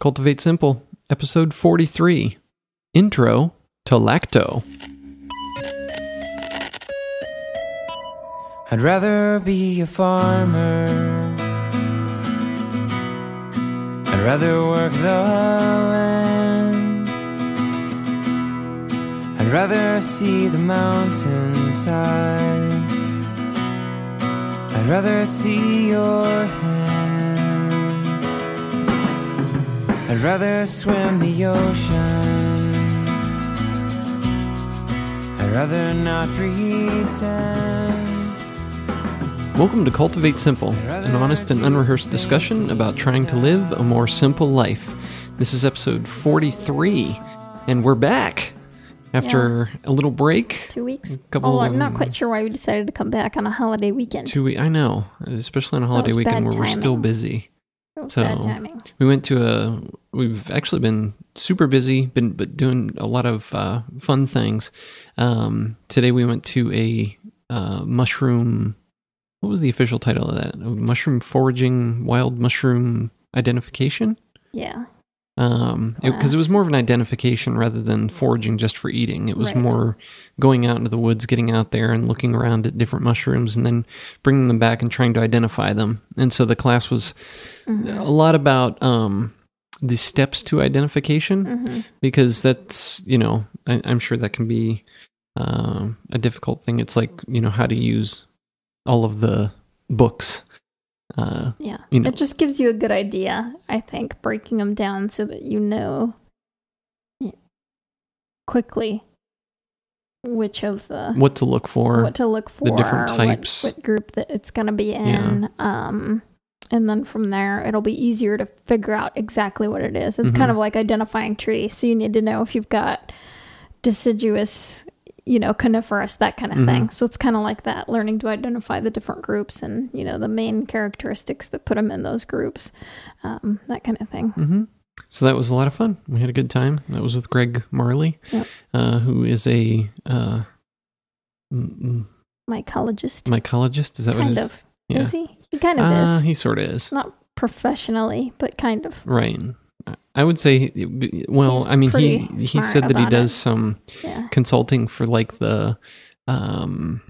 Cultivate Simple, episode 43, Intro to Lacto. I'd rather be a farmer. I'd rather work the land. I'd rather see the mountainsides. I'd rather see your hand. I'd rather swim the ocean. I'd rather not pretend. Welcome to Cultivate Simple, an honest and unrehearsed discussion about trying to live a more simple life. This is episode 43, and we're back after a little break. 2 weeks? I'm not quite sure why we decided to come back on a holiday weekend. 2 weeks, I know, especially on a holiday weekend where we're still busy. Bad timing. We went to we've actually been super busy, but doing a lot of fun things. Today we went to a mushroom, what was the official title of that? Mushroom foraging, wild mushroom identification? Yeah. Because it was more of an identification rather than foraging just for eating. It was more going out into the woods, getting out there and looking around at different mushrooms and then bringing them back and trying to identify them. And so the class was a lot about the steps to identification, because that's, I'm sure that can be a difficult thing. It's like, how to use all of the books. It just gives you a good idea, I think, breaking them down so that you know quickly what to look for, the different types, what group that it's going to be in, and then from there it'll be easier to figure out exactly what it is. It's kind of like identifying trees, so you need to know if you've got deciduous, coniferous, that kind of thing. So it's kind of like that, learning to identify the different groups and, the main characteristics that put them in those groups, that kind of thing. So that was a lot of fun. We had a good time. That was with Greg Marley, who is a mycologist. Is that what it is? Kind of. Yeah. Is he? He kind of is. He sort of is. Not professionally, but kind of. Right. I would say, he said that he does some consulting for like the like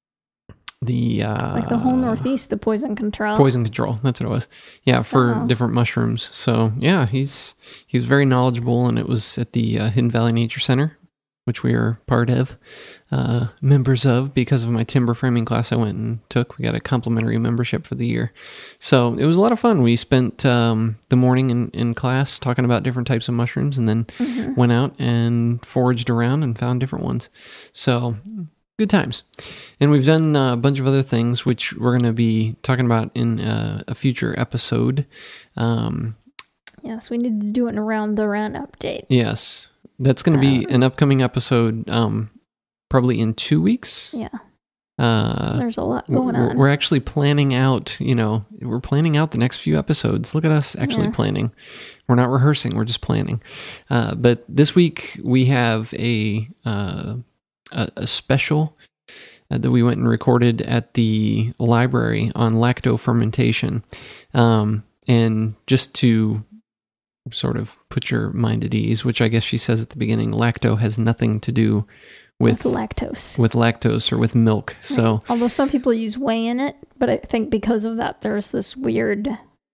the whole Northeast, the poison control. Poison control, that's what it was. Yeah, for different mushrooms. So yeah, he's very knowledgeable, and it was at the Hidden Valley Nature Center, which we are part of, members of, because of my timber framing class I went and took. We got a complimentary membership for the year. So it was a lot of fun. We spent the morning in class talking about different types of mushrooms, and then went out and foraged around and found different ones. So good times. And we've done a bunch of other things, which we're going to be talking about in a future episode. Yes, we need to do an Around the Run update. Yes. That's going to be an upcoming episode, probably in 2 weeks. Yeah. There's a lot going on. We're actually planning out, we're planning out the next few episodes. Look at us actually planning. We're not rehearsing, we're just planning. But this week we have a special that we went and recorded at the library on lacto fermentation. And just to sort of put your mind at ease, which I guess she says at the beginning, lacto has nothing to do with lactose or with milk. So, although some people use whey in it, but I think because of that, there's this weird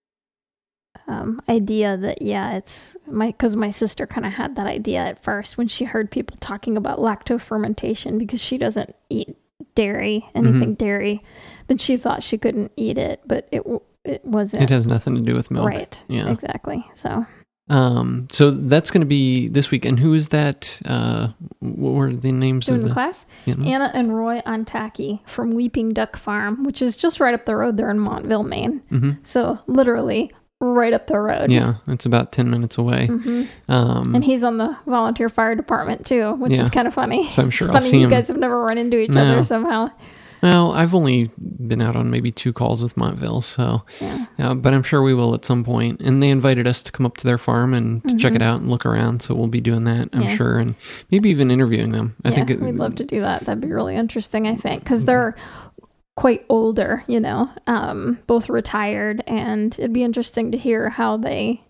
idea that it's because my sister kind of had that idea at first when she heard people talking about lacto fermentation, because she doesn't eat anything dairy, then she thought she couldn't eat it, but it wasn't. It has nothing to do with milk. Right. Yeah. Exactly. So that's going to be this week. And who is that? What were the names of the class? Anna and Roy Ontaki from Weeping Duck Farm, which is just right up the road there in Montville, Maine. So literally right up the road. Yeah, it's about 10 minutes away. And he's on the volunteer fire department too, which is kind of funny. So I'm sure it's I'll funny see you him. guys have never run into each other somehow. Well, I've only been out on maybe 2 calls with Montville, so but I'm sure we will at some point. And they invited us to come up to their farm and to check it out and look around, so we'll be doing that, I'm sure, and maybe even interviewing them. I think we'd love to do that. That'd be really interesting, I think, because they're quite older, both retired, and it'd be interesting to hear how they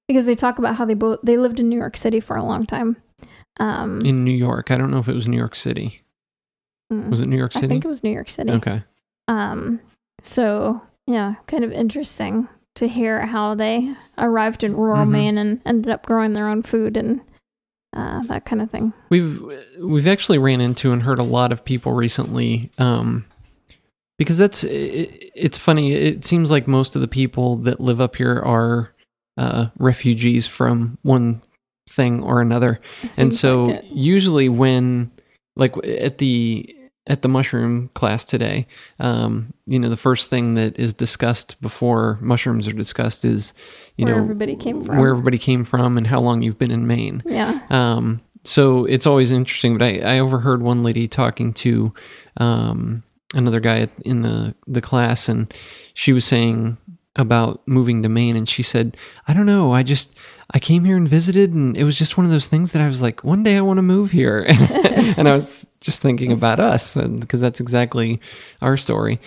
because they talk about how they lived in New York City for a long time. In New York. I don't know if it was New York City. Was it New York City? I think it was New York City. Okay. So, yeah, kind of interesting to hear how they arrived in rural Maine and ended up growing their own food and that kind of thing. We've actually ran into and heard a lot of people recently, because it's funny. It seems like most of the people that live up here are refugees from one thing or another, and so like usually when, like at the mushroom class today, the first thing that is discussed before mushrooms are discussed is, where everybody came from and how long you've been in Maine. Yeah. So it's always interesting, but I overheard one lady talking to another guy in the class, and she was saying about moving to Maine, and she said, I don't know, I came here and visited, and it was just one of those things that I was like, one day I want to move here. And I was just thinking about us, because that's exactly our story.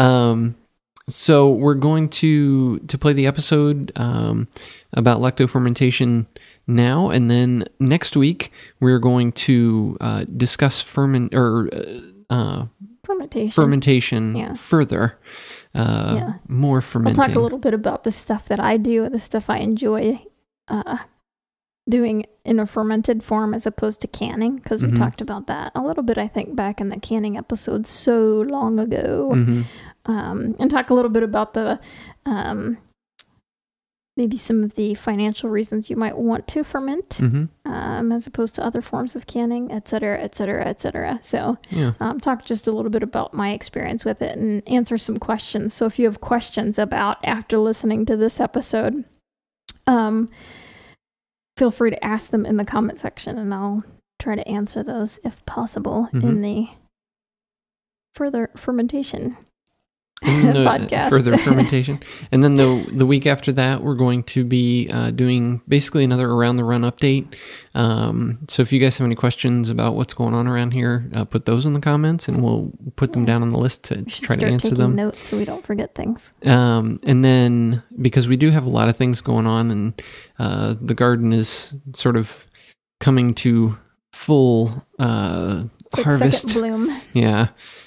So we're going to play the episode about lactofermentation now, and then next week we're going to discuss fermentation further. More fermenting. I'll talk a little bit about the stuff that I do, the stuff I enjoy doing in a fermented form as opposed to canning, because we talked about that a little bit, I think, back in the canning episode so long ago. And talk a little bit about the maybe some of the financial reasons you might want to ferment as opposed to other forms of canning, et cetera, et cetera, et cetera. So talk just a little bit about my experience with it and answer some questions. So if you have questions about after listening to this episode, feel free to ask them in the comment section, and I'll try to answer those if possible in the further fermentation podcast. Further fermentation. And then the week after that, we're going to be doing basically another Around the Run update. So if you guys have any questions about what's going on around here, put those in the comments, and we'll put them down on the list to try to answer them. Notes so we don't forget things. And then, because we do have a lot of things going on, and the garden is sort of coming to full harvest. Second bloom. Yeah.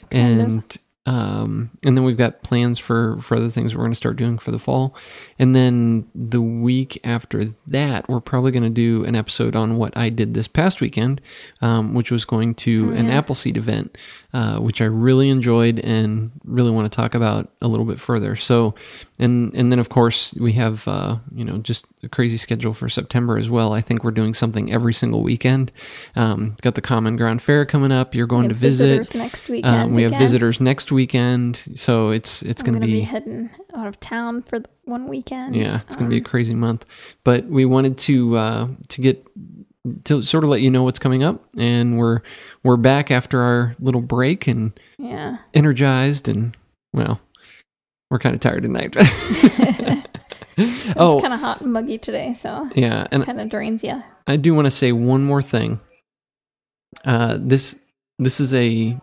And then we've got plans for other things we're going to start doing for the fall. And then the week after that, we're probably going to do an episode on what I did this past weekend, which was going to an Appleseed event, which I really enjoyed and really want to talk about a little bit further. So, and then of course we have, just a crazy schedule for September as well. I think we're doing something every single weekend. Got the Common Ground Fair coming up. You're going to visit next weekend. We have visitors next weekend. So it's going to be heading out of town for one weekend. Yeah, it's going to be a crazy month. But we wanted to sort of let you know what's coming up, and we're back after our little break and energized, and well, we're kind of tired tonight. It's kind of hot and muggy today, so yeah, and kind of drains you. I do want to say one more thing. This is a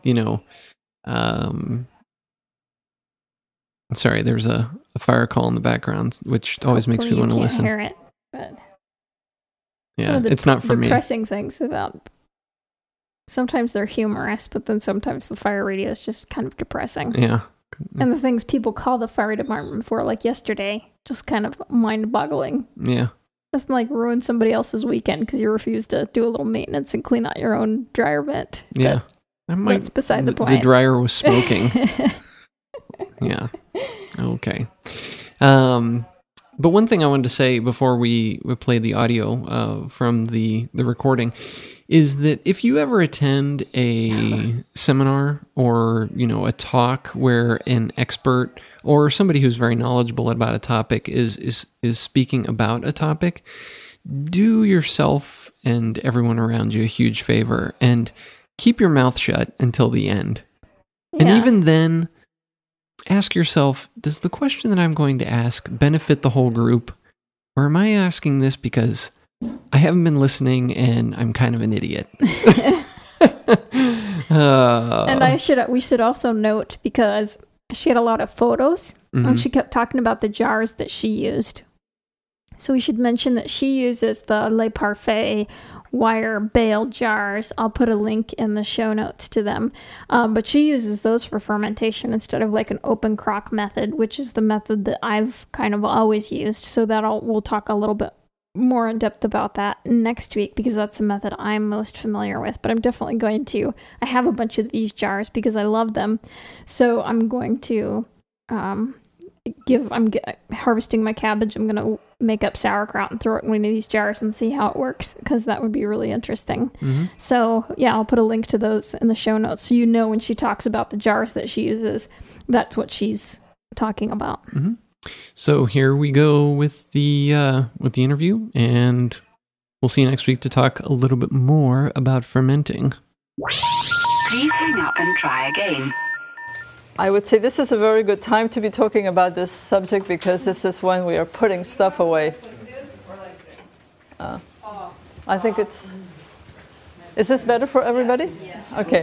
sorry, there's a fire call in the background, which always makes me want to listen. Hear it, but yeah, it's not for me. Depressing things about sometimes they're humorous, but then sometimes the fire radio is just kind of depressing. Yeah, and the things people call the fire department for, like yesterday, just kind of mind-boggling. Yeah, nothing like ruin somebody else's weekend because you refuse to do a little maintenance and clean out your own dryer vent. Yeah, that's beside the point. The dryer was smoking. Yeah. Okay. But one thing I wanted to say before we play the audio from the recording is that if you ever attend a seminar or, a talk where an expert or somebody who's very knowledgeable about a topic is speaking about a topic, do yourself and everyone around you a huge favor and keep your mouth shut until the end. Yeah. And even then, ask yourself, does the question that I'm going to ask benefit the whole group? Or am I asking this because I haven't been listening and I'm kind of an idiot? And we should also note, because she had a lot of photos and she kept talking about the jars that she used. So we should mention that she uses the Le Parfait wire bale jars. I'll put a link in the show notes to them. But she uses those for fermentation instead of like an open crock method, which is the method that I've kind of always used. So we'll talk a little bit more in depth about that next week, because that's the method I'm most familiar with. But I'm definitely going to, I have a bunch of these jars because I love them. So I'm going to harvesting my cabbage. I'm going to make up sauerkraut and throw it in one of these jars and see how it works, because that would be really interesting. Mm-hmm. So yeah, I'll put a link to those in the show notes, so you know when she talks about the jars that she uses, that's what she's talking about. Mm-hmm. So here we go with the interview, and we'll see you next week to talk a little bit more about fermenting. Please hang up and try again. I would say this is a very good time to be talking about this subject, because this is when we are putting stuff away. I think it's... Is this better for everybody? Okay.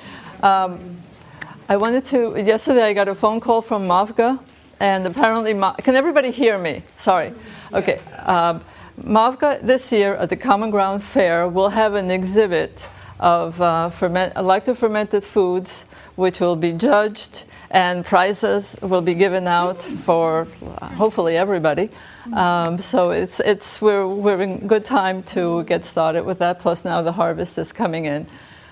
Yesterday I got a phone call from Mavga, and apparently... Can everybody hear me? Sorry. Okay. Mavga this year at the Common Ground Fair will have an exhibit of lacto-fermented foods, which will be judged, and prizes will be given out for hopefully everybody. So we're in good time to get started with that. Plus now the harvest is coming in,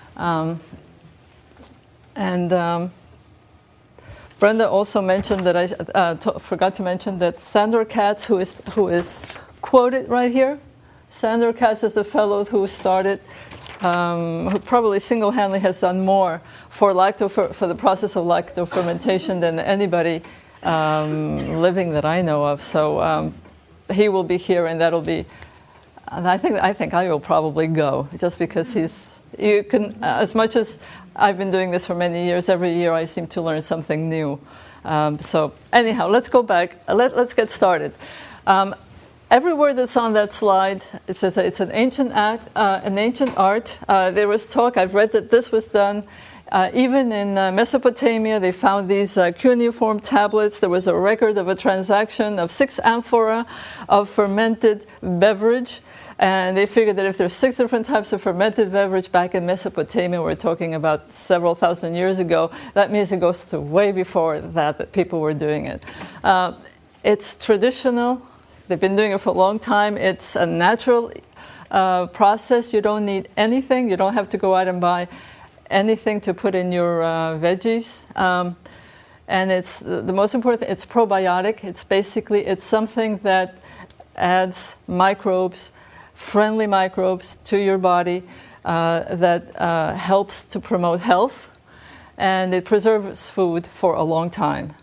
Brenda also mentioned that I forgot to mention that Sandor Katz, who is quoted right here. Sandor Katz is the fellow who started. Who probably single-handedly has done more for the process of lacto fermentation than anybody living that I know of. So he will be here, and that'll be. And I think I will probably go, just because you can, as much as I've been doing this for many years. Every year I seem to learn something new. So anyhow, let's go back. Let's get started. Every word that's on that slide, it says that it's an ancient art. There was talk, I've read that this was done even in Mesopotamia. They found these cuneiform tablets. There was a record of a transaction of 6 amphora of fermented beverage. And they figured that if there's 6 different types of fermented beverage back in Mesopotamia, we're talking about several thousand years ago, that means it goes to way before that people were doing it. It's traditional. They've been doing it for a long time. It's a natural process. You don't need anything. You don't have to go out and buy anything to put in your veggies. And it's the most important thing, it's probiotic. It's something that adds friendly microbes to your body that helps to promote health, and it preserves food for a long time.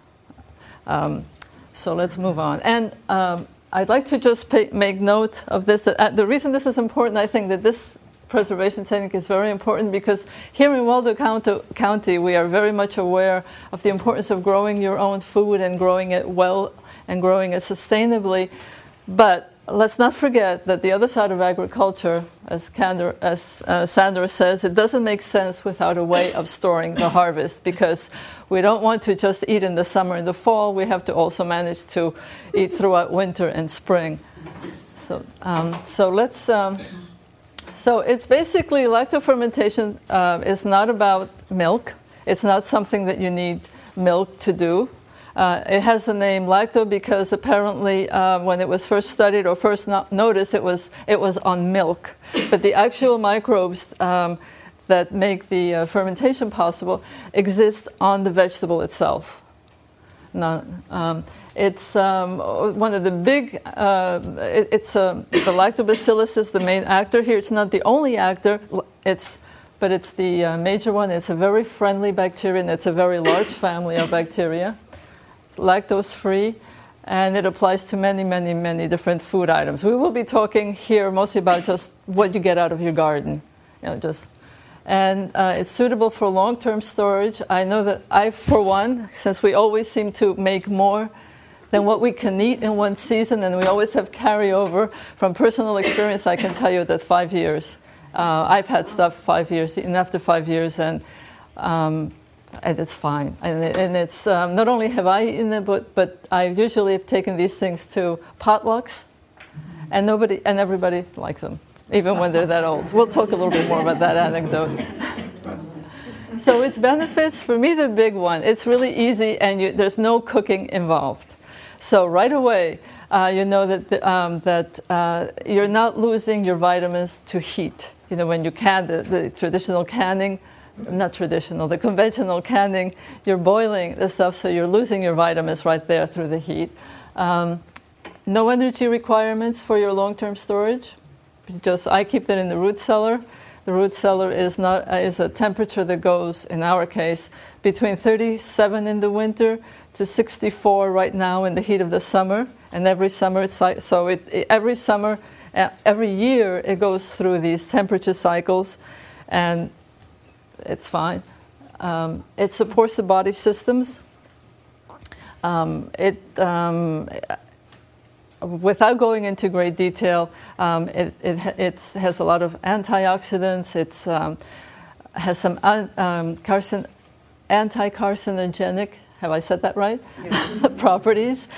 So let's move on. And I'd like to just make note of this. The reason this is important, I think that this preservation technique is very important, because here in Waldo County, we are very much aware of the importance of growing your own food and growing it well and growing it sustainably. But let's not forget that the other side of agriculture, as Sandor says, it doesn't make sense without a way of storing the harvest, because we don't want to just eat in the summer and the fall. We have to also manage to eat throughout winter and spring. So it's basically lactofermentation is not about milk. It's not something that you need milk to do. It has the name lacto because apparently when it was first studied or first noticed, it was on milk. But the actual microbes that make the fermentation possible exist on the vegetable itself. Now, it's one of the big. The lactobacillus is the main actor here. It's not the only actor. But it's the major one. It's a very friendly bacteria, and it's a very large family of bacteria. Lactose-free, and it applies to many, many, many different food items. We will be talking here mostly about just what you get out of your garden, and it's suitable for long-term storage. I know that I, for one, since we always seem to make more than what we can eat in one season, and we always have carryover, from personal experience, I can tell you that 5 years. I've had stuff 5 years, and after 5 years, and it's fine. And it's not only have I eaten it, but I usually have taken these things to potlucks, and everybody likes them, even when they're that old. We'll talk a little bit more about that anecdote. So its benefits, for me, the big one, it's really easy and there's no cooking involved. So right away, you know that you're not losing your vitamins to heat. You know, when you can, the traditional canning, not traditional, the conventional canning, you're boiling the stuff, so you're losing your vitamins right there through the heat. No energy requirements for your long-term storage. I keep that in the root cellar. The root cellar is a temperature that goes, in our case, between 37 in the winter to 64 right now in the heat of the summer. And every summer, every year, it goes through these temperature cycles, and it's fine. It supports the body systems. Without going into great detail, it has a lot of antioxidants. It has some anti-carcinogenic, have I said that right? Yeah. Properties.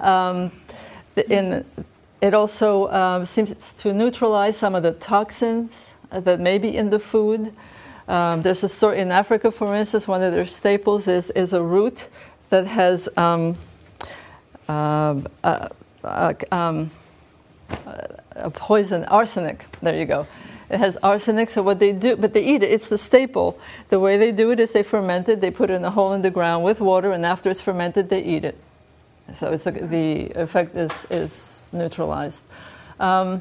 It also seems to neutralize some of the toxins that may be in the food. There's a story in Africa, for instance, one of their staples is a root that has a poison, arsenic. There you go. It has arsenic, so what they do, but they eat it. It's the staple. The way they do it is they ferment it. They put it in a hole in the ground with water, and after it's fermented, they eat it. So it's the effect is neutralized. I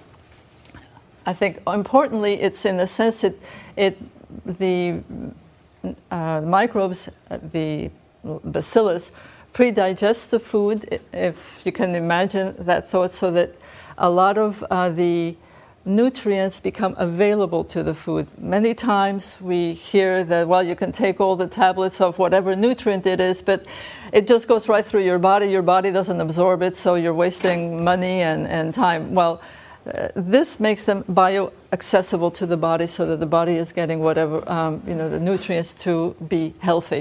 think importantly, it's in the sense the microbes, the bacillus, pre-digest the food, if you can imagine that thought, so that a lot of the nutrients become available to the food. Many times we hear that, well, you can take all the tablets of whatever nutrient it is, but it just goes right through your body. Your body doesn't absorb it, so you're wasting money and time. Well, this makes them bioaccessible to the body, so that the body is getting whatever, the nutrients to be healthy.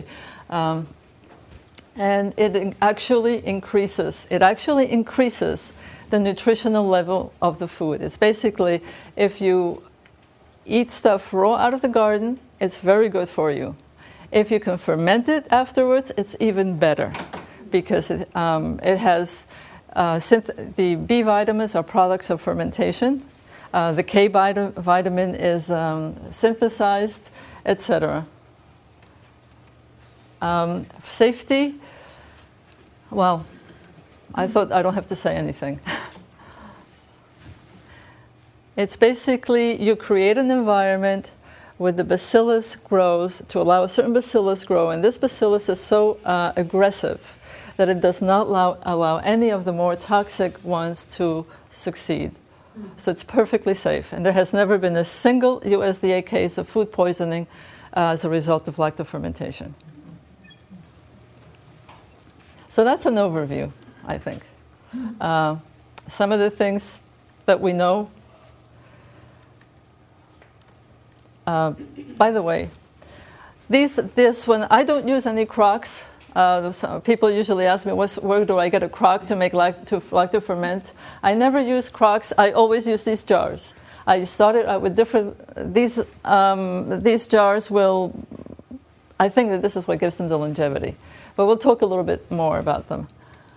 And it actually increases the nutritional level of the food. It's basically, if you eat stuff raw out of the garden, it's very good for you. If you can ferment it afterwards, it's even better, because it has the B vitamins are products of fermentation. The K vitamin is synthesized, etc. Safety, well, I thought I don't have to say anything. It's basically you create an environment where the bacillus grows, to allow a certain bacillus grow, and this bacillus is so aggressive that it does not allow any of the more toxic ones to succeed. So it's perfectly safe, and there has never been a single USDA case of food poisoning as a result of lactofermentation. So that's an overview, I think. Some of the things that we know. By the way, when I don't use any crocks, people usually ask me, where do I get a crock to make to ferment? I never use crocks. I always use these jars. I started out with these jars will. I think that this is what gives them the longevity. But we'll talk a little bit more about them.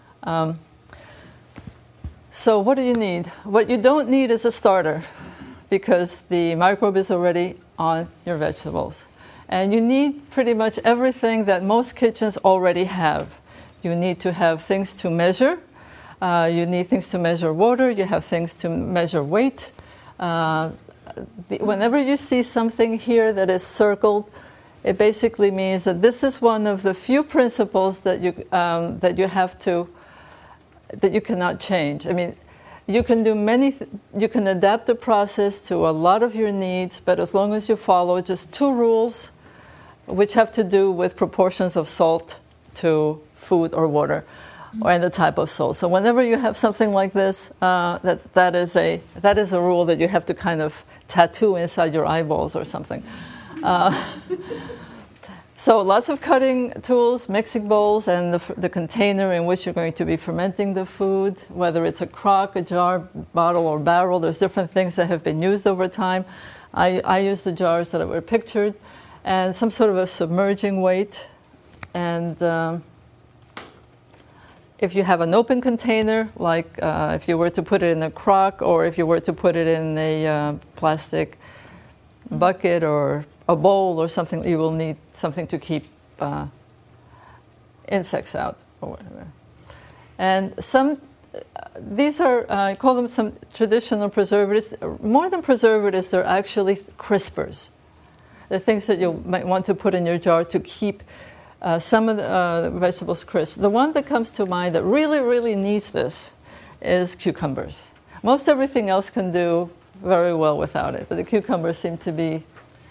So what do you need? What you don't need is a starter, because the microbe is already on your vegetables. And you need pretty much everything that most kitchens already have. You need to have things to measure. You need things to measure water. You have things to measure weight. Whenever you see something here that is circled, it basically means that this is one of the few principles that you cannot change. I mean, you can do you can adapt the process to a lot of your needs, but as long as you follow just two rules, which have to do with proportions of salt to food or water, and the type of salt. So whenever you have something like this, that is a rule that you have to kind of tattoo inside your eyeballs or something. So lots of cutting tools, mixing bowls, and the container in which you're going to be fermenting the food, whether it's a crock, a jar, bottle, or barrel. There's different things that have been used over time. I use the jars that were pictured, and some sort of a submerging weight. And if you have an open container, like if you were to put it in a crock, or if you were to put it in a plastic bucket or a bowl or something, you will need something to keep insects out or whatever. And these are, I call them some traditional preservatives. More than preservatives, they're actually crispers. The things that you might want to put in your jar to keep some of the vegetables crisp. The one that comes to mind that really, really needs this is cucumbers. Most everything else can do very well without it, but the cucumbers seem to be.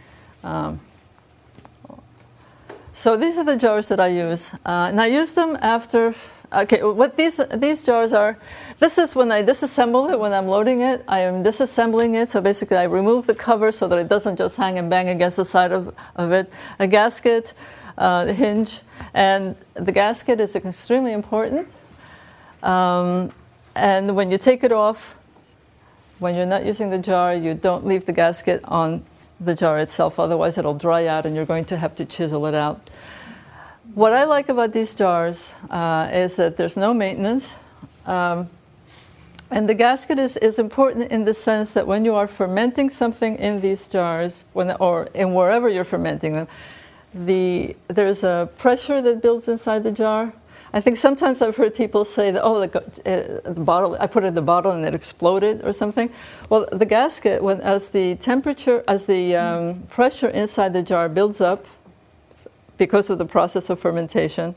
So these are the jars that I use, and I use them after. Okay, what these jars are. This is when I disassemble it. When I'm loading it, I am disassembling it. So basically, I remove the cover so that it doesn't just hang and bang against the side of it. A gasket, the hinge, and the gasket is extremely important. And when you take it off, when you're not using the jar, you don't leave the gasket on the jar itself, otherwise it'll dry out and you're going to have to chisel it out. What I like about these jars is that there's no maintenance. And the gasket is important in the sense that when you are fermenting something in these jars, or in wherever you're fermenting them, there's a pressure that builds inside the jar. I think sometimes I've heard people say that, the bottle, I put it in the bottle and it exploded or something. Well, the gasket, as the pressure inside the jar builds up because of the process of fermentation,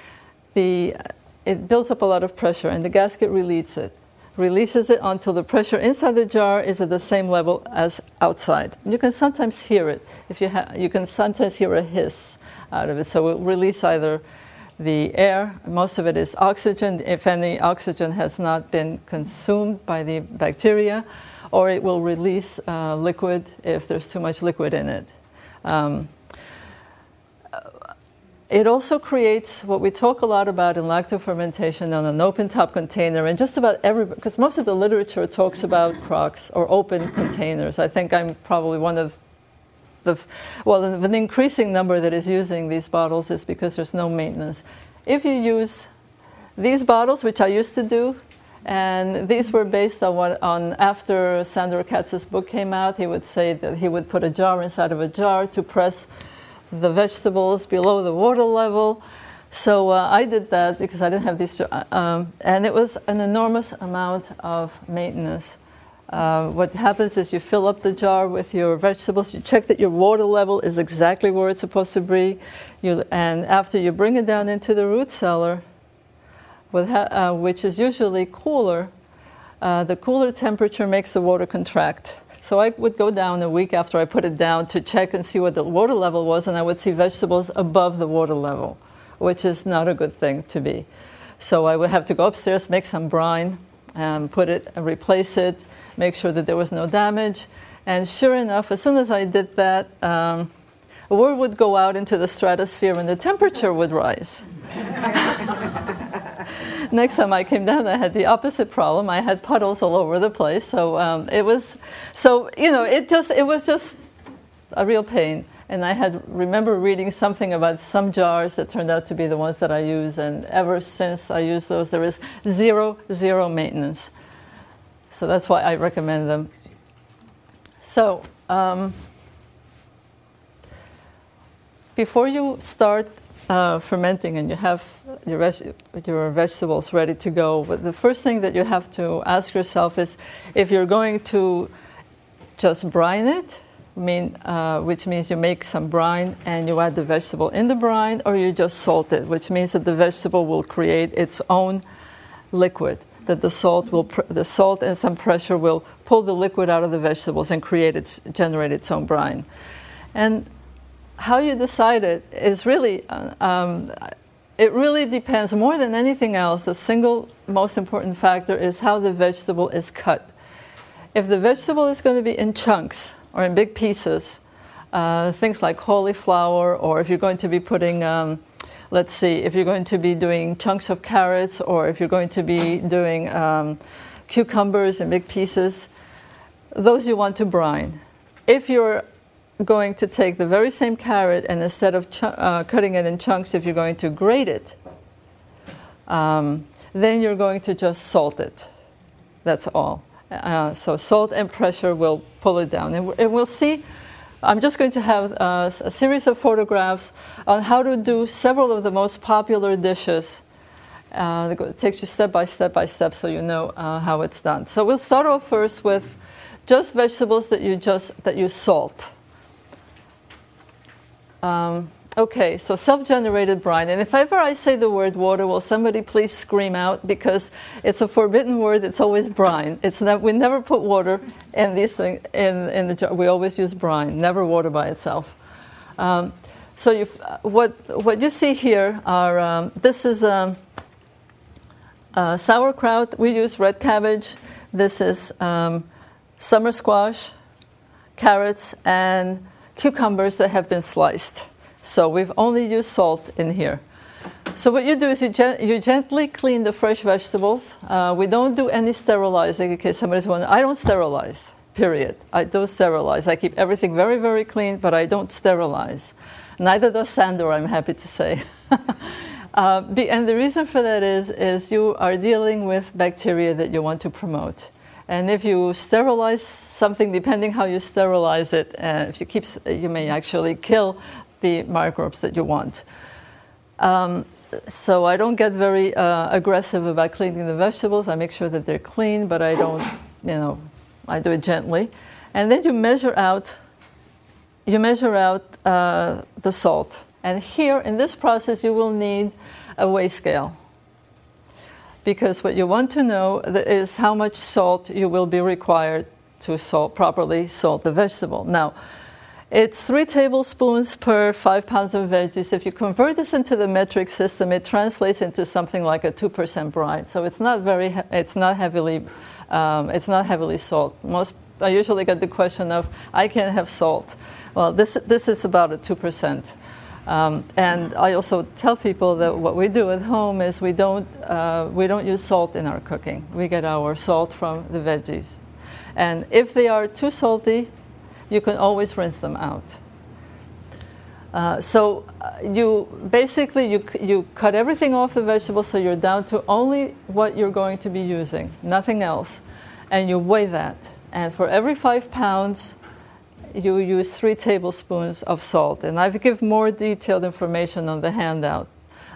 it builds up a lot of pressure, and the gasket releases it until the pressure inside the jar is at the same level as outside. And you can sometimes hear it. You can sometimes hear a hiss out of it. So it will release either the air, most of it is oxygen, if any oxygen has not been consumed by the bacteria, or it will release liquid if there's too much liquid in it. It also creates what we talk a lot about in lactofermentation on an open top container, and just about because most of the literature talks about crocks or open containers. I think I'm probably one of an increasing number that is using these bottles is because there's no maintenance. If you use these bottles, which I used to do, and these were based on after Sandor Katz's book came out, he would say that he would put a jar inside of a jar to press the vegetables below the water level. So I did that because I didn't have these, and it was an enormous amount of maintenance. What happens is you fill up the jar with your vegetables, you check that your water level is exactly where it's supposed to be, and after you bring it down into the root cellar, which is usually cooler, the cooler temperature makes the water contract. So I would go down a week after I put it down to check and see what the water level was, and I would see vegetables above the water level, which is not a good thing to be. So I would have to go upstairs, make some brine, put it and replace it, make sure that there was no damage. And sure enough, as soon as I did that, word would go out into the stratosphere and the temperature would rise. Next time I came down, I had the opposite problem. I had puddles all over the place. So it was just a real pain. And I remember reading something about some jars that turned out to be the ones that I use. And ever since I use those, there is zero maintenance. So that's why I recommend them. So before you start fermenting and you have your vegetables ready to go, but the first thing that you have to ask yourself is if you're going to just brine it, which means you make some brine and you add the vegetable in the brine, or you just salt it, which means that the vegetable will create its own liquid, that the salt and some pressure will pull the liquid out of the vegetables and generate its own brine. And how you decide it is really, it really depends. More than anything else, the single most important factor is how the vegetable is cut. If the vegetable is going to be in chunks or in big pieces, things like cauliflower, or if you're going to be putting, let's see, if you're going to be doing chunks of carrots, or if you're going to be doing cucumbers in big pieces, those you want to brine. If you're going to take the very same carrot and instead of cutting it in chunks, if you're going to grate it, then you're going to just salt it. That's all. So salt and pressure will pull it down. And we'll see, I'm just going to have a series of photographs on how to do several of the most popular dishes. It takes you step by step so you know how it's done. So we'll start off first with just vegetables that you salt. Okay, so self-generated brine. And if ever I say the word water, will somebody please scream out, because it's a forbidden word. It's always brine. We never put water in these things in the jar. We always use brine, never water by itself. So what you see here are this is sauerkraut. We use red cabbage. This is summer squash, carrots, and cucumbers that have been sliced. So we've only used salt in here. So what you do is you gently clean the fresh vegetables. We don't do any sterilizing, in case somebody's wondering. I don't sterilize, period. I don't sterilize. I keep everything very, very clean, but I don't sterilize. Neither does Sandor, I'm happy to say. And the reason for that is you are dealing with bacteria that you want to promote. And if you sterilize something, depending how you sterilize it, you may actually kill the microbes that you want. So I don't get very aggressive about cleaning the vegetables. I make sure that they're clean, but I don't, I do it gently. And then you measure out the salt. And here in this process, you will need a weigh scale, because what you want to know is how much salt you will be required to properly salt the vegetable. Now, it's 3 tablespoons per 5 pounds of veggies. If you convert this into the metric system, it translates into something like a 2% brine. So it's not heavily salt. I usually get the question of, I can't have salt. Well, this is about a 2%. And I also tell people that what we do at home is we don't use salt in our cooking. We get our salt from the veggies. And if they are too salty, you can always rinse them out. So you cut everything off the vegetables, so you're down to only what you're going to be using, nothing else. And you weigh that. And for every 5 pounds, you use 3 tablespoons of salt. And I give more detailed information on the handout.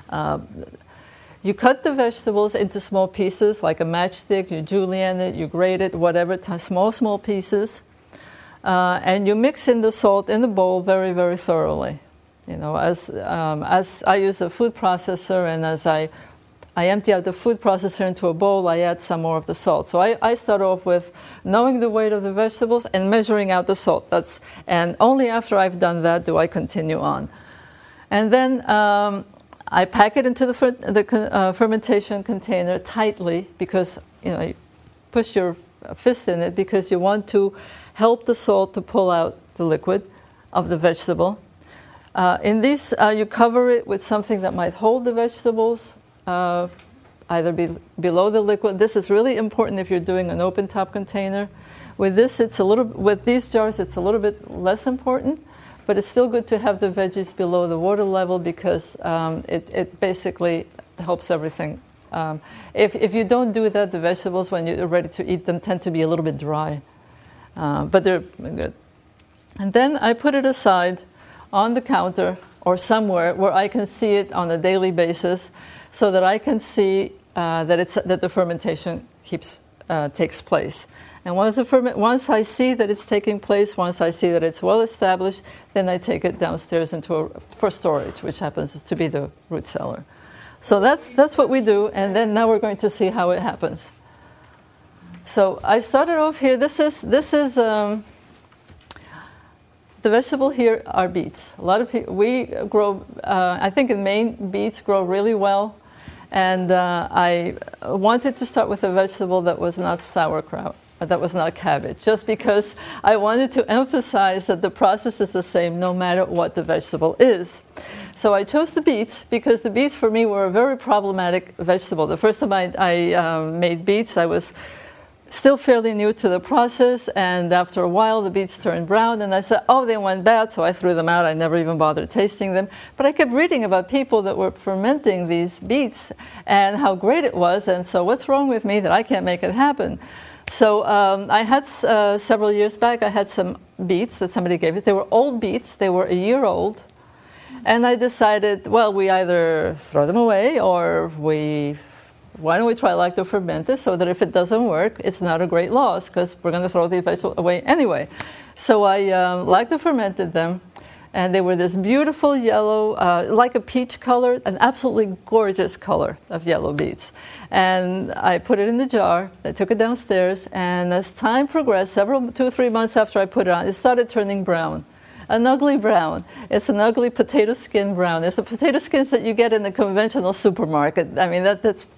You cut the vegetables into small pieces, like a matchstick. You julienne it, you grate it, whatever, small pieces. And you mix in the salt in the bowl very, very thoroughly. As I use a food processor, and as I empty out the food processor into a bowl, I add some more of the salt. So I start off with knowing the weight of the vegetables and measuring out the salt. And only after I've done that do I continue on. And then I pack it into the fermentation container tightly, because you push your fist in it, because you want to help the salt to pull out the liquid of the vegetable. In these, you cover it with something that might hold the vegetables, either below the liquid. This is really important if you're doing an open top container. With these jars, it's a little bit less important, but it's still good to have the veggies below the water level, because it basically helps everything. If you don't do that, the vegetables, when you're ready to eat them, tend to be a little bit dry. But they're good. And then I put it aside on the counter or somewhere where I can see it on a daily basis, so that I can see that the fermentation takes place. And once I see that it's taking place, once I see that it's well established, then I take it downstairs for storage, which happens to be the root cellar. So that's what we do, and then now we're going to see how it happens. So I started off here. This is the vegetable here are beets. A lot of people, we grow, I think in Maine, beets grow really well. And I wanted to start with a vegetable that was not sauerkraut. that was not cabbage, just because I wanted to emphasize that the process is the same no matter what the vegetable is. So I chose the beets because the beets for me were a very problematic vegetable. The first time I made beets, I was still fairly new to the process, and after a while the beets turned brown, and I said, oh, they went bad, so I threw them out. I never even bothered tasting them. But I kept reading about people that were fermenting these beets and how great it was, and so what's wrong with me that I can't make it happen? So I had several years back, I had some beets that somebody gave me. They were old beets. They were a year old. And I decided, well, we either throw them away or why don't we try lacto-fermented so that if it doesn't work, it's not a great loss because we're going to throw the vegetable away anyway. So I lacto-fermented them, and they were this beautiful yellow, like a peach color, an absolutely gorgeous color of yellow beets. And I put it in the jar, I took it downstairs, and as time progressed, 2 or 3 months after I put it on, it started turning brown. An ugly brown. It's an ugly potato skin brown. It's the potato skins that you get in the conventional supermarket. I mean,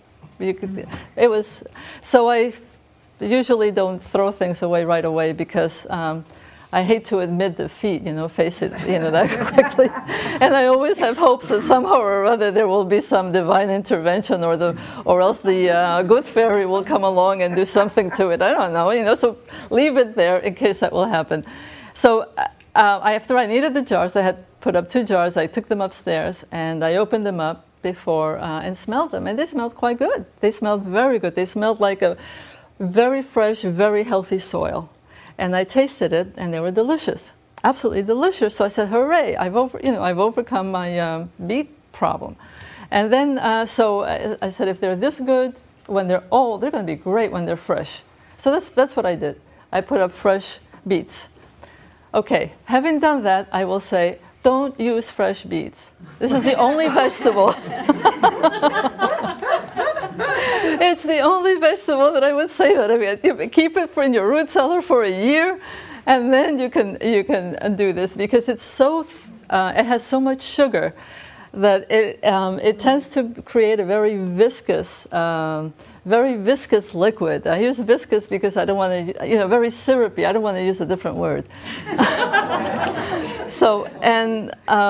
it was. So I usually don't throw things away right away because I hate to admit defeat, face it, that quickly. And I always have hopes that somehow or other there will be some divine intervention or else the good fairy will come along and do something to it. I don't know, so leave it there in case that will happen. So after I needed the jars, I had put up 2 jars. I took them upstairs and I opened them up before and smelled them, and they smelled quite good. They smelled very good. They smelled like a very fresh, very healthy soil. And I tasted it, and they were delicious, absolutely delicious. So I said, "Hooray! I've overcome my beet problem." And then so I said, if they're this good when they're old, they're going to be great when they're fresh. So that's what I did. I put up fresh beets. Okay, having done that, I will say, don't use fresh beets. This is the only vegetable. It's the only vegetable that I would say that. I mean, you keep it in your root cellar for a year, and then you can do this because it's so it has so much sugar that it tends to create a very viscous liquid. I use viscous because I don't want to, very syrupy. I don't want to use a different word. So, and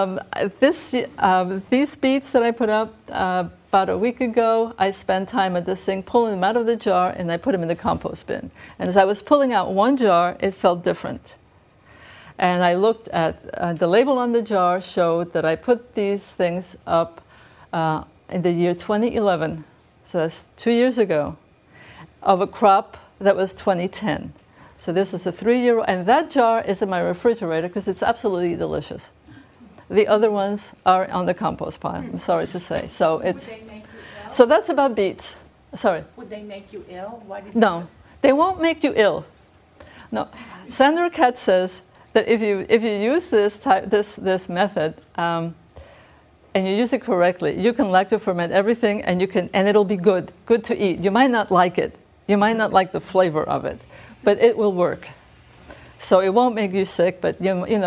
these beets that I put up about a week ago, I spent time at this thing pulling them out of the jar, and I put them in the compost bin. And as I was pulling out one jar, it felt different. And I looked at the label on the jar showed that I put these things up in the year 2011, so that's 2 years ago, of a crop that was 2010. So this is a 3-year-old, and that jar is in my refrigerator because it's absolutely delicious. The other ones are on the compost pile, I'm sorry to say. So it's. Would they make you ill? So that's about beets. Sorry. Would they make you ill? Why did No, they won't make you ill. No, Sandra Katz says that if you use this method and you use it correctly, you can lacto-ferment everything, and it'll be good to eat. You might not like it, you might not like the flavor of it, but it will work. So it won't make you sick. But when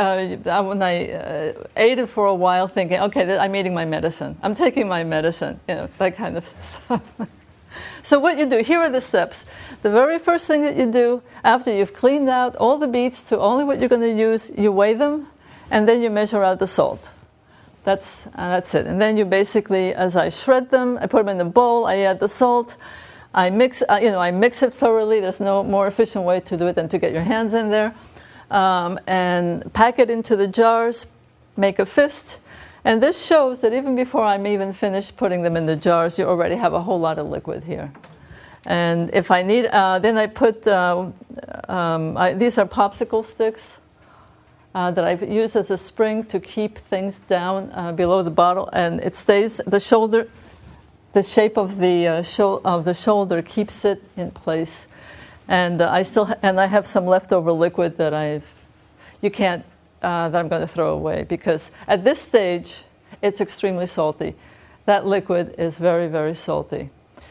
I ate it for a while, thinking, okay, I'm eating my medicine. I'm taking my medicine. That kind of stuff. So what you do, here are the steps. The very first thing that you do after you've cleaned out all the beets to only what you're going to use, you weigh them, and then you measure out the salt. That's it. And then you basically, as I shred them, I put them in the bowl, I add the salt, I mix it thoroughly. There's no more efficient way to do it than to get your hands in there, and pack it into the jars, make a fist. And this shows that even before I'm even finished putting them in the jars, you already have a whole lot of liquid here. And if I need, then I put, these are popsicle sticks that I use as a spring to keep things down below the bottle, and it stays, the shape of the shoulder keeps it in place. And I have some leftover liquid that I'm going to throw away, because at this stage it's extremely salty. That liquid is very, very salty.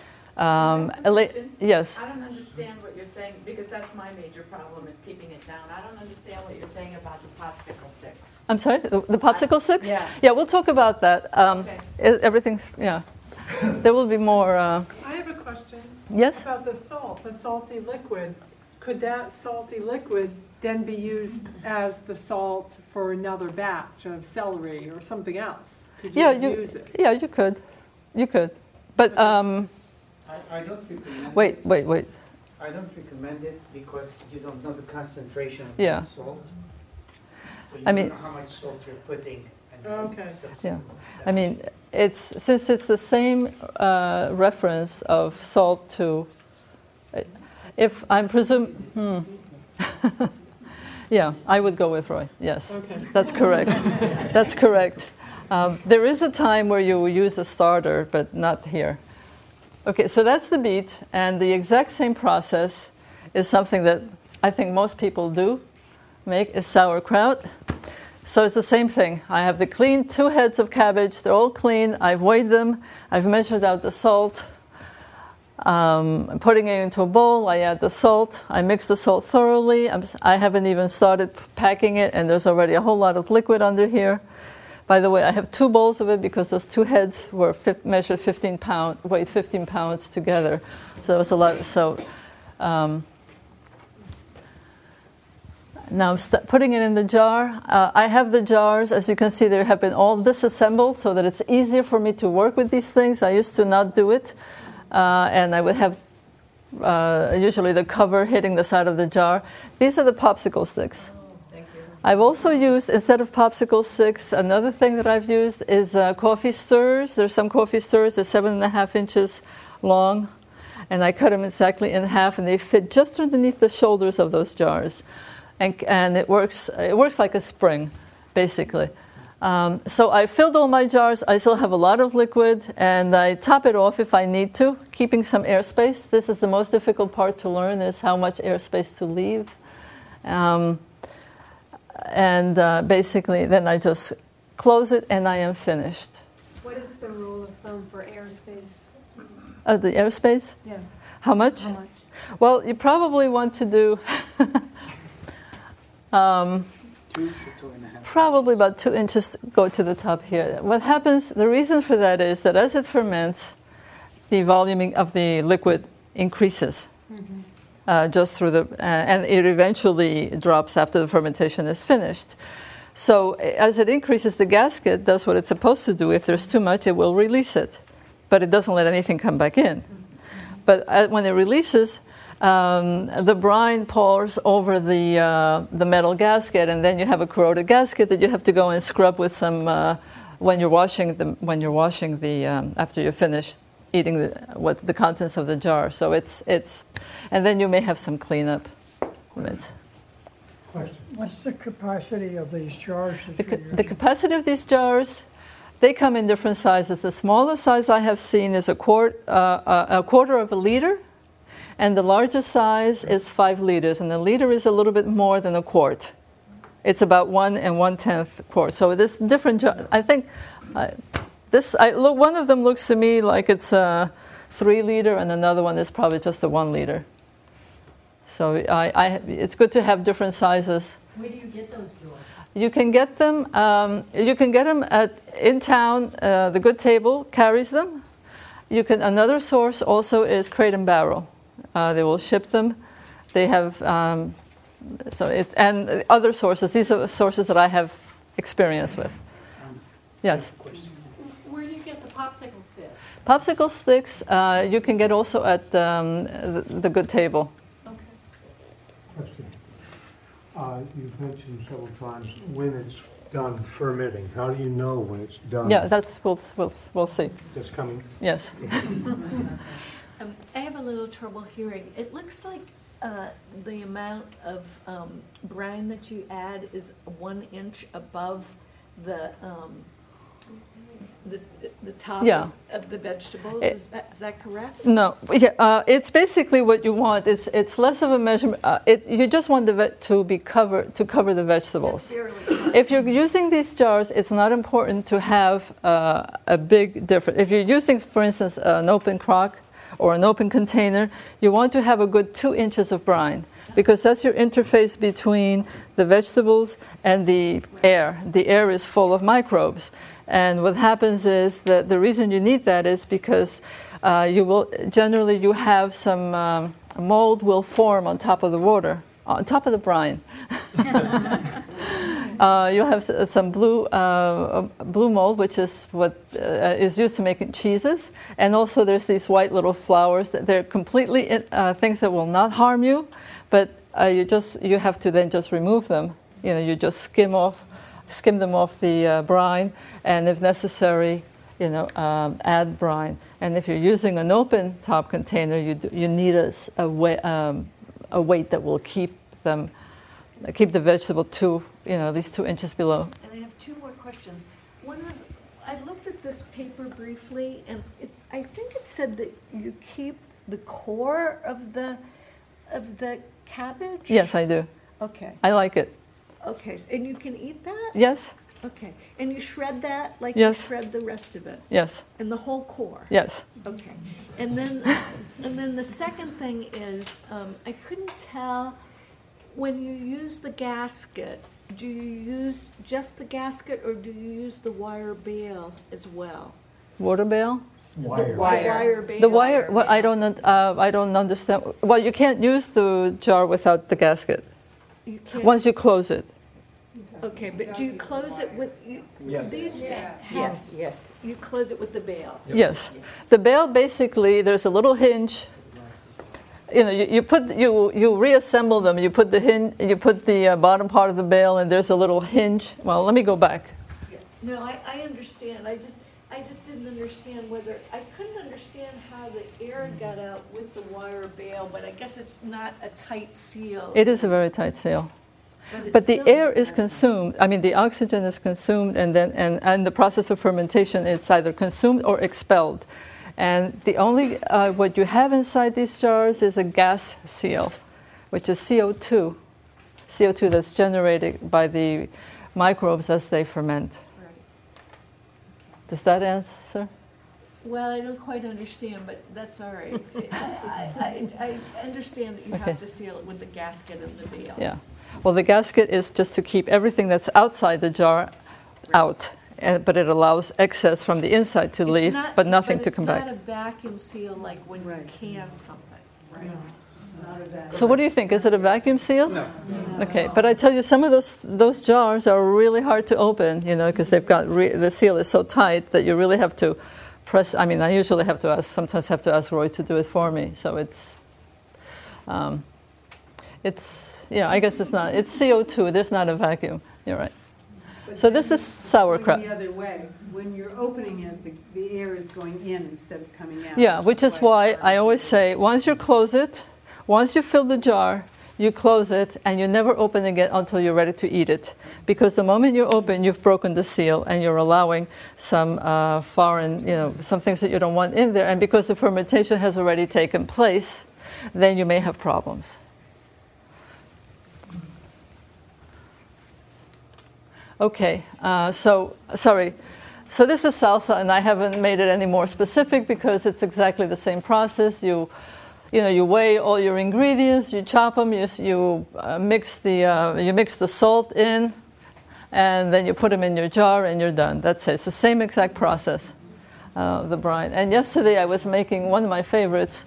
Yes. I don't understand what you're saying, because that's my major problem, is keeping it down. I don't understand what you're saying about the popsicle sticks. I'm sorry, the popsicle sticks? Yeah. Yeah, we'll talk about that. Okay. Everything, yeah. There will be more. I have a question? Yes? About the salt, the salty liquid. Could that salty liquid then be used as the salt for another batch of celery or something else? Could you use it? Yeah, you could. You could. But, I don't recommend wait. I don't recommend it because you don't know the concentration of Yeah. the salt. So you I don't mean- know how much salt you're putting. And Okay. Yeah. I mean, since it's the same reference of salt to, if I'm yeah, I would go with Roy. Yes, Okay. that's correct. That's correct. There is a time where you use a starter, but not here. Okay, so that's the beet, and the exact same process is something that I think most people do make is sauerkraut. So it's the same thing. I have the clean 2 heads of cabbage. They're all clean. I've weighed them. I've measured out the salt. I'm putting it into a bowl. I add the salt. I mix the salt thoroughly. I haven't even started packing it, and there's already a whole lot of liquid under here. By the way, I have 2 bowls of it because those 2 heads were measured 15 pounds, weighed 15 pounds together. So it was a lot. So now I'm putting it in the jar. I have the jars. As you can see, they have been all disassembled so that it's easier for me to work with these things. I used to not do it. And I would have usually the cover hitting the side of the jar. These are the popsicle sticks. I've also used, instead of popsicle sticks, another thing that I've used is coffee stirrers. There's some coffee stirrers, they're 7.5 inches long, and I cut them exactly in half, and they fit just underneath the shoulders of those jars. And it works like a spring, basically. So I filled all my jars. I still have a lot of liquid, and I top it off if I need to, keeping some airspace. This is the most difficult part to learn, is how much airspace to leave. Basically, then I just close it, and I am finished. What is the rule of thumb for airspace? The airspace? Yeah. How much? How much? Well, you probably want to do 2 to 2.5. probably about 2 inches go to the top here. What happens, the reason for that is that as it ferments, the volume of the liquid increases. Just through and it eventually drops after the fermentation is finished. So as it increases, the gasket does what it's supposed to do. If there's too much, it will release it, but it doesn't let anything come back in. But when it releases, the brine pours over the metal gasket, and then you have a corroded gasket that you have to go and scrub with some when you're washing the after you're finished eating the contents of the jar. So it's and then you may have some cleanup. Question. What's the capacity of these jars? The capacity of these jars, they come in different sizes. The smallest size I have seen is a quarter of a liter, and the largest size is 5 liters. And a liter is a little bit more than a quart. It's about 1 1/10 quart. So this different jar. I think one of them looks to me like it's a 3 liter, and another one is probably just a 1 liter. So it's good to have different sizes. Where do you get those jars? You can get them. In town. The Good Table carries them. Another source also is Crate and Barrel. They will ship them. They have and other sources. These are sources that I have experience with. Yes. Where do you get the popsicle sticks? Popsicle sticks you can get also at the Good Table. Question. You've mentioned several times when it's done fermenting. How do you know when it's done? Yeah, we'll see. That's coming. Yes. I have a little trouble hearing. It looks like the amount of brine that you add is 1 inch above the top of the vegetables. Is that correct? No. Yeah. It's basically what you want. It's less of a measurement. You just want to cover the vegetables. Just barely. If you're using these jars, it's not important to have a big difference. If you're using, for instance, an open crock or an open container, you want to have a good 2 inches of brine, because that's your interface between the vegetables and the air. The air is full of microbes. And what happens is that the reason you need that is because you will generally you have some mold will form on top of the water, on top of the brine. You'll have some blue mold, which is what is used to making cheeses, and also there's these white little flowers. They're completely things that will not harm you, but you have to then just remove them. You just skim them off the brine, and if necessary, add brine. And if you're using an open top container, you need a weight that will keep the vegetable at least 2 inches below. And I have 2 more questions. One is, I looked at this paper briefly, and I think it said that you keep the core of the cabbage? Yes, I do. Okay. I like it. Okay, and you can eat that? Yes. Okay, and you shred that like Yes. you shred the rest of it? Yes. And the whole core? Yes. Okay, and then the second thing is, I couldn't tell, when you use the gasket, do you use just the gasket or do you use the wire bale as well? Water bale? The wire bale. The wire. Well, I don't understand. Well, you can't use the jar without the gasket. You can't. Once you close it. Okay, but do you close it with these? Yes. You close it with the bale. Yes. The bale, basically, there's a little hinge. You reassemble them. You put the you put the bottom part of the bale, and there's a little hinge. Well, let me go back. No, I understand. I just didn't understand whether I couldn't understand how the air got out with the wire bale, but I guess it's not a tight seal. It is a very tight seal. But the air is consumed. I mean, the oxygen is consumed, and then and the process of fermentation, it's either consumed or expelled. And the only what you have inside these jars is a gas seal, which is CO2 that's generated by the microbes as they ferment. Right. Does that answer? Well, I don't quite understand, but that's all right. I understand that you have to seal it with the gasket and the bale. Yeah. Well, the gasket is just to keep everything that's outside the jar out, but it allows excess from the inside to leave, but nothing to come back. It's not a vacuum seal like when you can something, right? So what do you think? Is it a vacuum seal? No. Okay, but I tell you, some of those jars are really hard to open, because they've got the seal is so tight that you really have to press. I mean, I usually sometimes have to ask Roy to do it for me. So it's I guess it's not. It's CO2. There's not a vacuum. You're right. But so this is sauerkraut. The other way, when you're opening it, the air is going in instead of coming out. Yeah, which is why I always say, once you close it, once you fill the jar, you close it, and you never open again until you're ready to eat it. Because the moment you open, you've broken the seal, and you're allowing some foreign, some things that you don't want in there. And because the fermentation has already taken place, then you may have problems. Okay, sorry. So this is salsa, and I haven't made it any more specific because it's exactly the same process. You weigh all your ingredients, you chop them, you mix the salt in, and then you put them in your jar, and you're done. That's it. It's the same exact process, the brine. And yesterday I was making one of my favorites.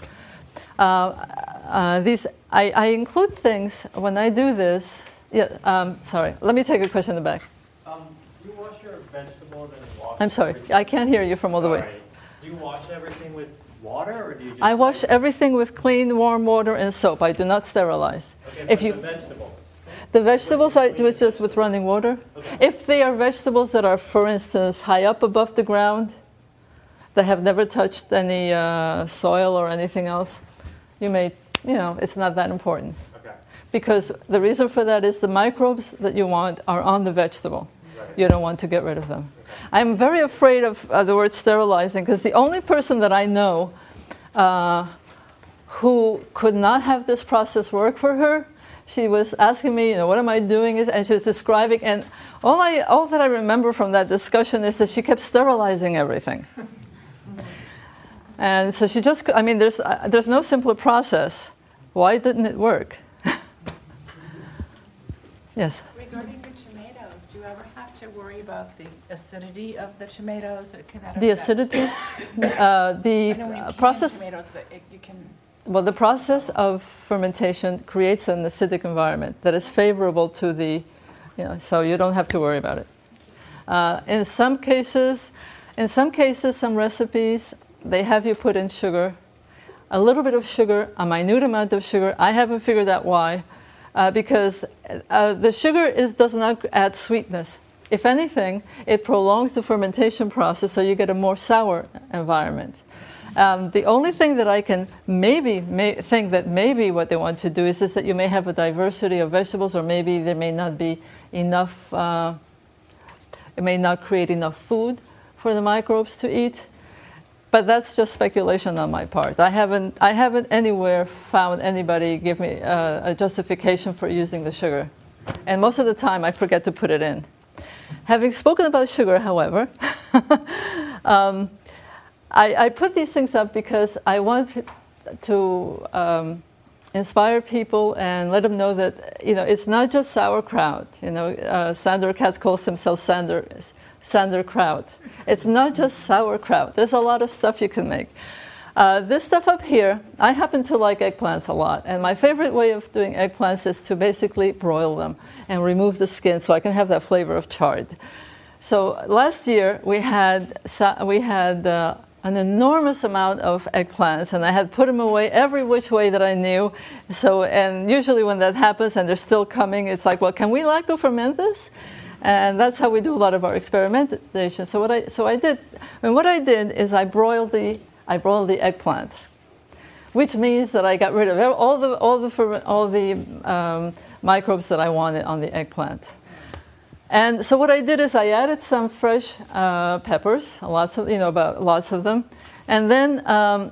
I include things when I do this. Yeah. Sorry. Let me take a question in the back. Do you wash your vegetables and wash? I'm sorry, I can't hear you from all the way. Do you wash everything with water, or do you? I wash everything with clean, warm water and soap. I do not sterilize. Okay, the vegetables. The vegetables I do it just with running water. Okay. If they are vegetables that are, for instance, high up above the ground, that have never touched any soil or anything else, it's not that important. Okay. Because the reason for that is the microbes that you want are on the vegetable. Right. You don't want to get rid of them. Okay. I'm very afraid of the word sterilizing, because the only person that I know who could not have this process work for her, she was asking me, what am I doing? And she was describing, and all that I remember from that discussion is that she kept sterilizing everything. And so she just, there's no simpler process. Why didn't it work? Yes? Regarding your tomatoes, Do you ever have to worry about the acidity of the tomatoes? Can that The affect- acidity, I know when you can process. tomatoes, you can. Well, the process of fermentation creates an acidic environment that is favorable to the, so you don't have to worry about it. In some cases, some recipes, they have you put in sugar, a little bit of sugar, a minute amount of sugar. I haven't figured out why, because the sugar does not add sweetness. If anything, it prolongs the fermentation process, so you get a more sour environment. The only thing that I can think that maybe what they want to do is that you may have a diversity of vegetables, or maybe there may not be enough, it may not create enough food for the microbes to eat. But that's just speculation on my part. I haven't anywhere found anybody give me a justification for using the sugar. And most of the time I forget to put it in. Having spoken about sugar, however, I put these things up because I want to inspire people and let them know that it's not just sauerkraut. Sandor Katz calls himself Sanderkraut. It's not just sauerkraut. There's a lot of stuff you can make. This stuff up here, I happen to like eggplants a lot, and my favorite way of doing eggplants is to basically broil them and remove the skin so I can have that flavor of chard. So last year we had an enormous amount of eggplants, and I had put them away every which way that I knew. So, and usually when that happens and they're still coming, it's like, well, can we lacto-ferment this? And that's how we do a lot of our experimentation. So what I did is I broiled the eggplant, which means that I got rid of all the microbes that I wanted on the eggplant. And so what I did is I added some fresh peppers, lots of them, and then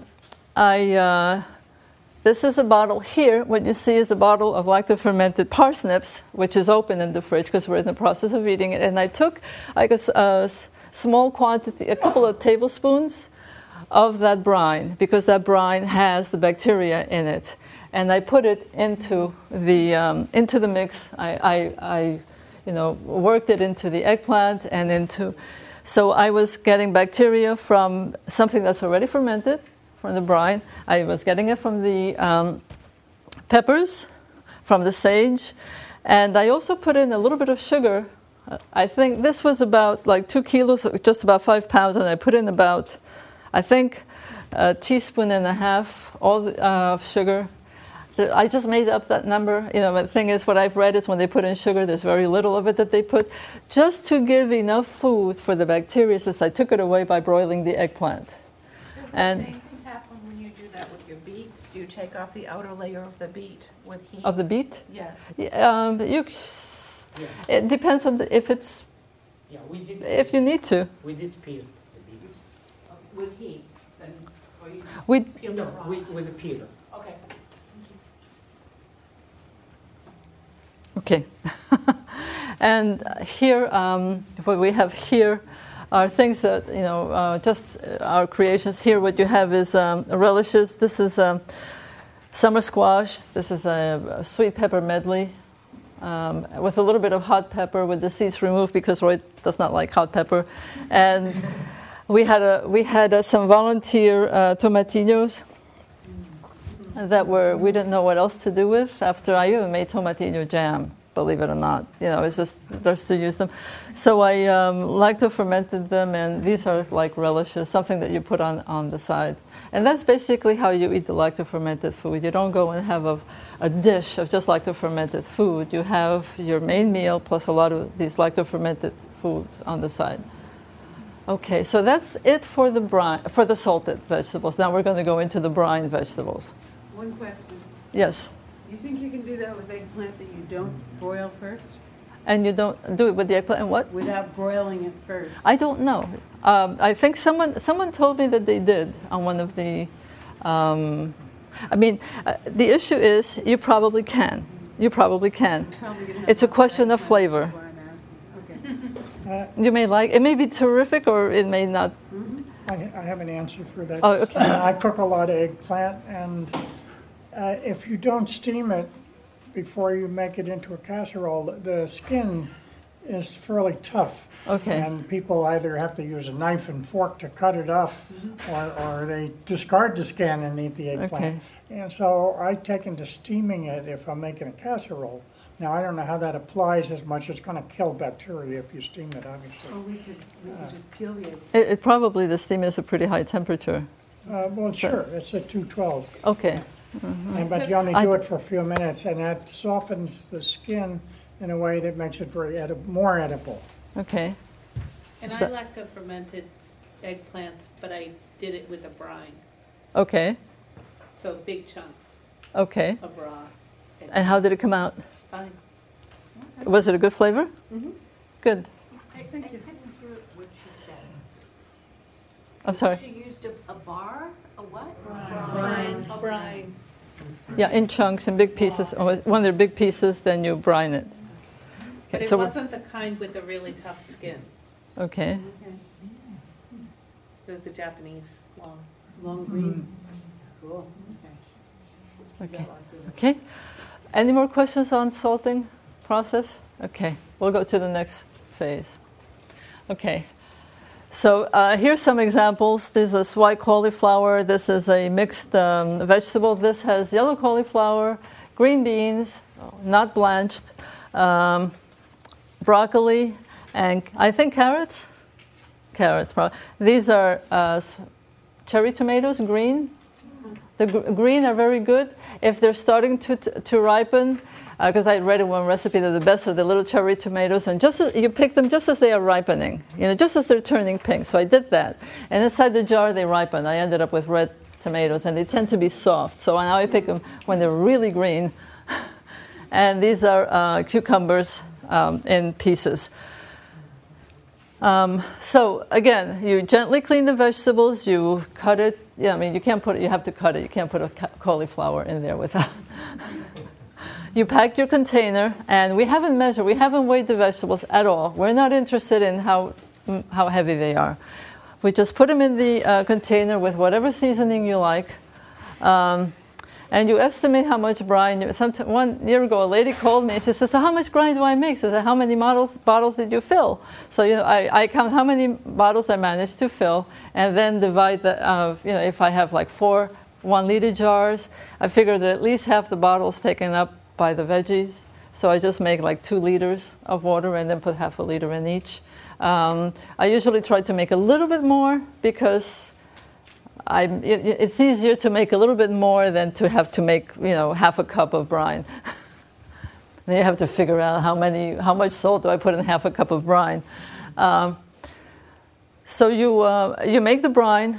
this is a bottle here. What you see is a bottle of lacto-fermented parsnips, which is open in the fridge because we're in the process of eating it. And I took a small quantity, a couple of tablespoons of that brine, because that brine has the bacteria in it, and I put it into the mix. I worked it into the eggplant and into. So I was getting bacteria from something that's already fermented, from the brine. I was getting it from the peppers, from the sage, and I also put in a little bit of sugar. I think this was about like 2 kilos, just about 5 pounds, and I put in about, I think, a teaspoon and a half of sugar. I just made up that number. The thing is, what I've read is when they put in sugar, there's very little of it that they put, just to give enough food for the bacteria, since I took it away by broiling the eggplant. And same thing happen when you do that with your beets? Do you take off the outer layer of the beet with heat? Of the beet? Yes. It depends on if it's. Yeah, we did. If you need to. We did peel the beets. With heat, then. With a peeler. Okay. Okay. And here, what we have here are things that, just our creations. Here what you have is relishes. This is summer squash. This is a sweet pepper medley with a little bit of hot pepper with the seeds removed because Roy does not like hot pepper. And we had some volunteer tomatillos that we didn't know what else to do with. After I even made tomatillo jam, believe it or not, it's just to use them. So I lacto-fermented them, and these are like relishes, something that you put on the side. And that's basically how you eat the lacto-fermented food. You don't go and have a dish of just lacto-fermented food. You have your main meal plus a lot of these lacto-fermented foods on the side. Okay, so that's it for the salted vegetables. Now we're going to go into the brine vegetables. One question. Yes. Do you think you can do that with eggplant that you don't broil first? And you don't do it with the eggplant and what? Without broiling it first. I don't know. I think someone told me that they did on one of the. The issue is you probably can. It's a question of flavor. You may like it. May be terrific, or it may not. I have an answer for that. Oh, okay. I cook a lot of eggplant, and if you don't steam it before you make it into a casserole, the skin is fairly tough. Okay. And people either have to use a knife and fork to cut it up, or they discard the skin and eat the eggplant. Okay. And so I take into steaming it if I'm making a casserole. Now, I don't know how that applies as much. It's going to kill bacteria if you steam it, obviously. Or we could just peel the egg. It probably, the steam is a pretty high temperature. Well, sure, it's at 212. Okay. But you only do it for a few minutes, and that softens the skin in a way that makes it very more edible. Okay. And I lacto-fermented eggplants, but I did it with a brine. Okay. So big chunks Okay. of raw. And how did it come out? Fine. Was it a good flavor? Mm-hmm. Good. I couldn't hear what she said. I'm sorry. She used a bar? A what? Brine. Brine. Yeah, in chunks, in big pieces. When they're big pieces, then you brine it. But Okay, it so wasn't the kind with the really tough skin. okay. It was the Japanese Long green. Cool. Okay. Okay. Any more questions on salting process? Okay. We'll go to the next phase. Okay. So here's some examples. This is white cauliflower. This is a mixed vegetable. This has yellow cauliflower, green beans, not blanched, broccoli, and I think carrots. Carrots. These are cherry tomatoes, green. The green are very good. If they're starting to ripen, because I read in one recipe that the best are the little cherry tomatoes, and you pick them just as they are ripening, just as they're turning pink. So I did that. And inside the jar, they ripen. I ended up with red tomatoes, and they tend to be soft. So now I pick them when they're really green. And these are cucumbers in pieces. So again, you gently clean the vegetables, you cut it. Yeah, I mean, you have to cut it. You can't put a cauliflower in there without. You pack your container, and we haven't weighed the vegetables at all. We're not interested in how heavy they are. We just put them in the container with whatever seasoning you like. And you estimate how much brine. 1 year ago, a lady called me and she said, "So how much brine do I make?" I said, "How many bottles did you fill?" So I count how many bottles I managed to fill, and then divide the. If I have like 4 1-liter jars, I figured that at least half the bottles taken up by the veggies. So I just make like 2 liters of water and then put half a liter in each. I usually try to make a little bit more because it's easier to make a little bit more than to have to make half a cup of brine. Then you have to figure out how much salt do I put in half a cup of brine. So you make the brine.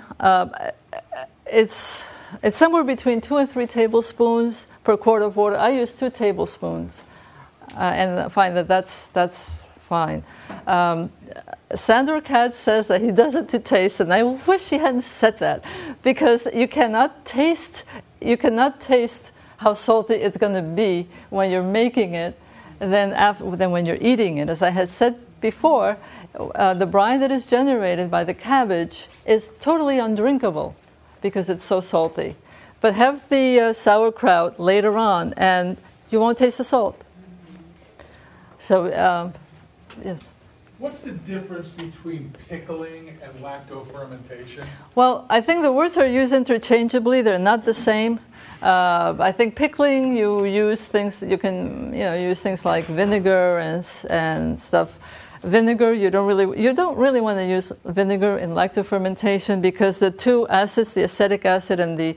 It's somewhere between 2 and 3 tablespoons per quart of water. I use 2 tablespoons, and I find that that's fine. Sandor Katz says that he does it to taste, and I wish he hadn't said that, because you cannot taste how salty it's going to be when you're making it, than when you're eating it. As I had said before, the brine that is generated by the cabbage is totally undrinkable because it's so salty. But have the sauerkraut later on, and you won't taste the salt. So, yes. What's the difference between pickling and lacto-fermentation? Well, I think the words are used interchangeably. They're not the same. I think pickling, you use things. You can use things like vinegar and stuff. Vinegar, you don't really want to use vinegar in lacto-fermentation because the 2 acids, the acetic acid and the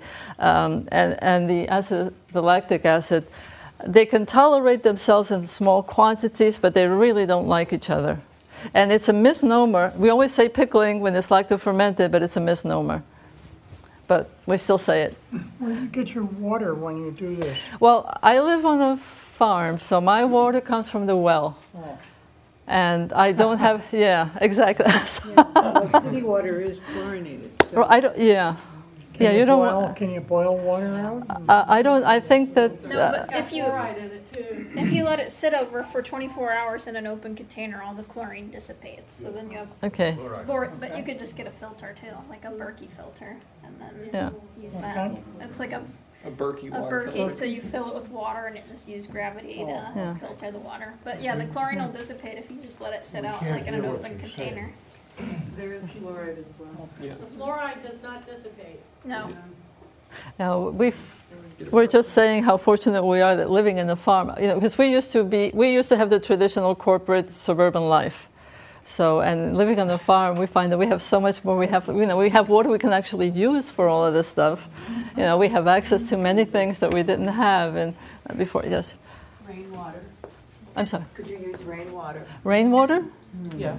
lactic acid, they can tolerate themselves in small quantities, but they really don't like each other. And it's a misnomer. We always say pickling when it's lacto-fermented, but it's a misnomer. But we still say it. Where do you get your water when you do this? Well, I live on a farm, so my water comes from the well. Oh. And I don't have, yeah, exactly. Well, city water is chlorinated. So. I don't, yeah. Can you boil water out? I think that... No, but if you let it sit over for 24 hours in an open container, all the chlorine dissipates. So then you have... Okay. But you could just get a filter too, like a Berkey filter, and then use that. It's like A Berkey water Berkey, filter. so you fill it with water and it just uses gravity to Yeah. filter the water. But yeah, the chlorine will dissipate if you just let it sit out like in an open container. There is fluoride as well. Yeah. The fluoride does not dissipate. No. Now we're just saying how fortunate we are that living in the farm, because we used to have the traditional corporate suburban life. So, and living on the farm, we find that we have so much more. We have water we can actually use for all of this stuff. We have access to many things that we didn't have and before. Yes. Rainwater. I'm sorry. Could you use rainwater? Rainwater? Yeah.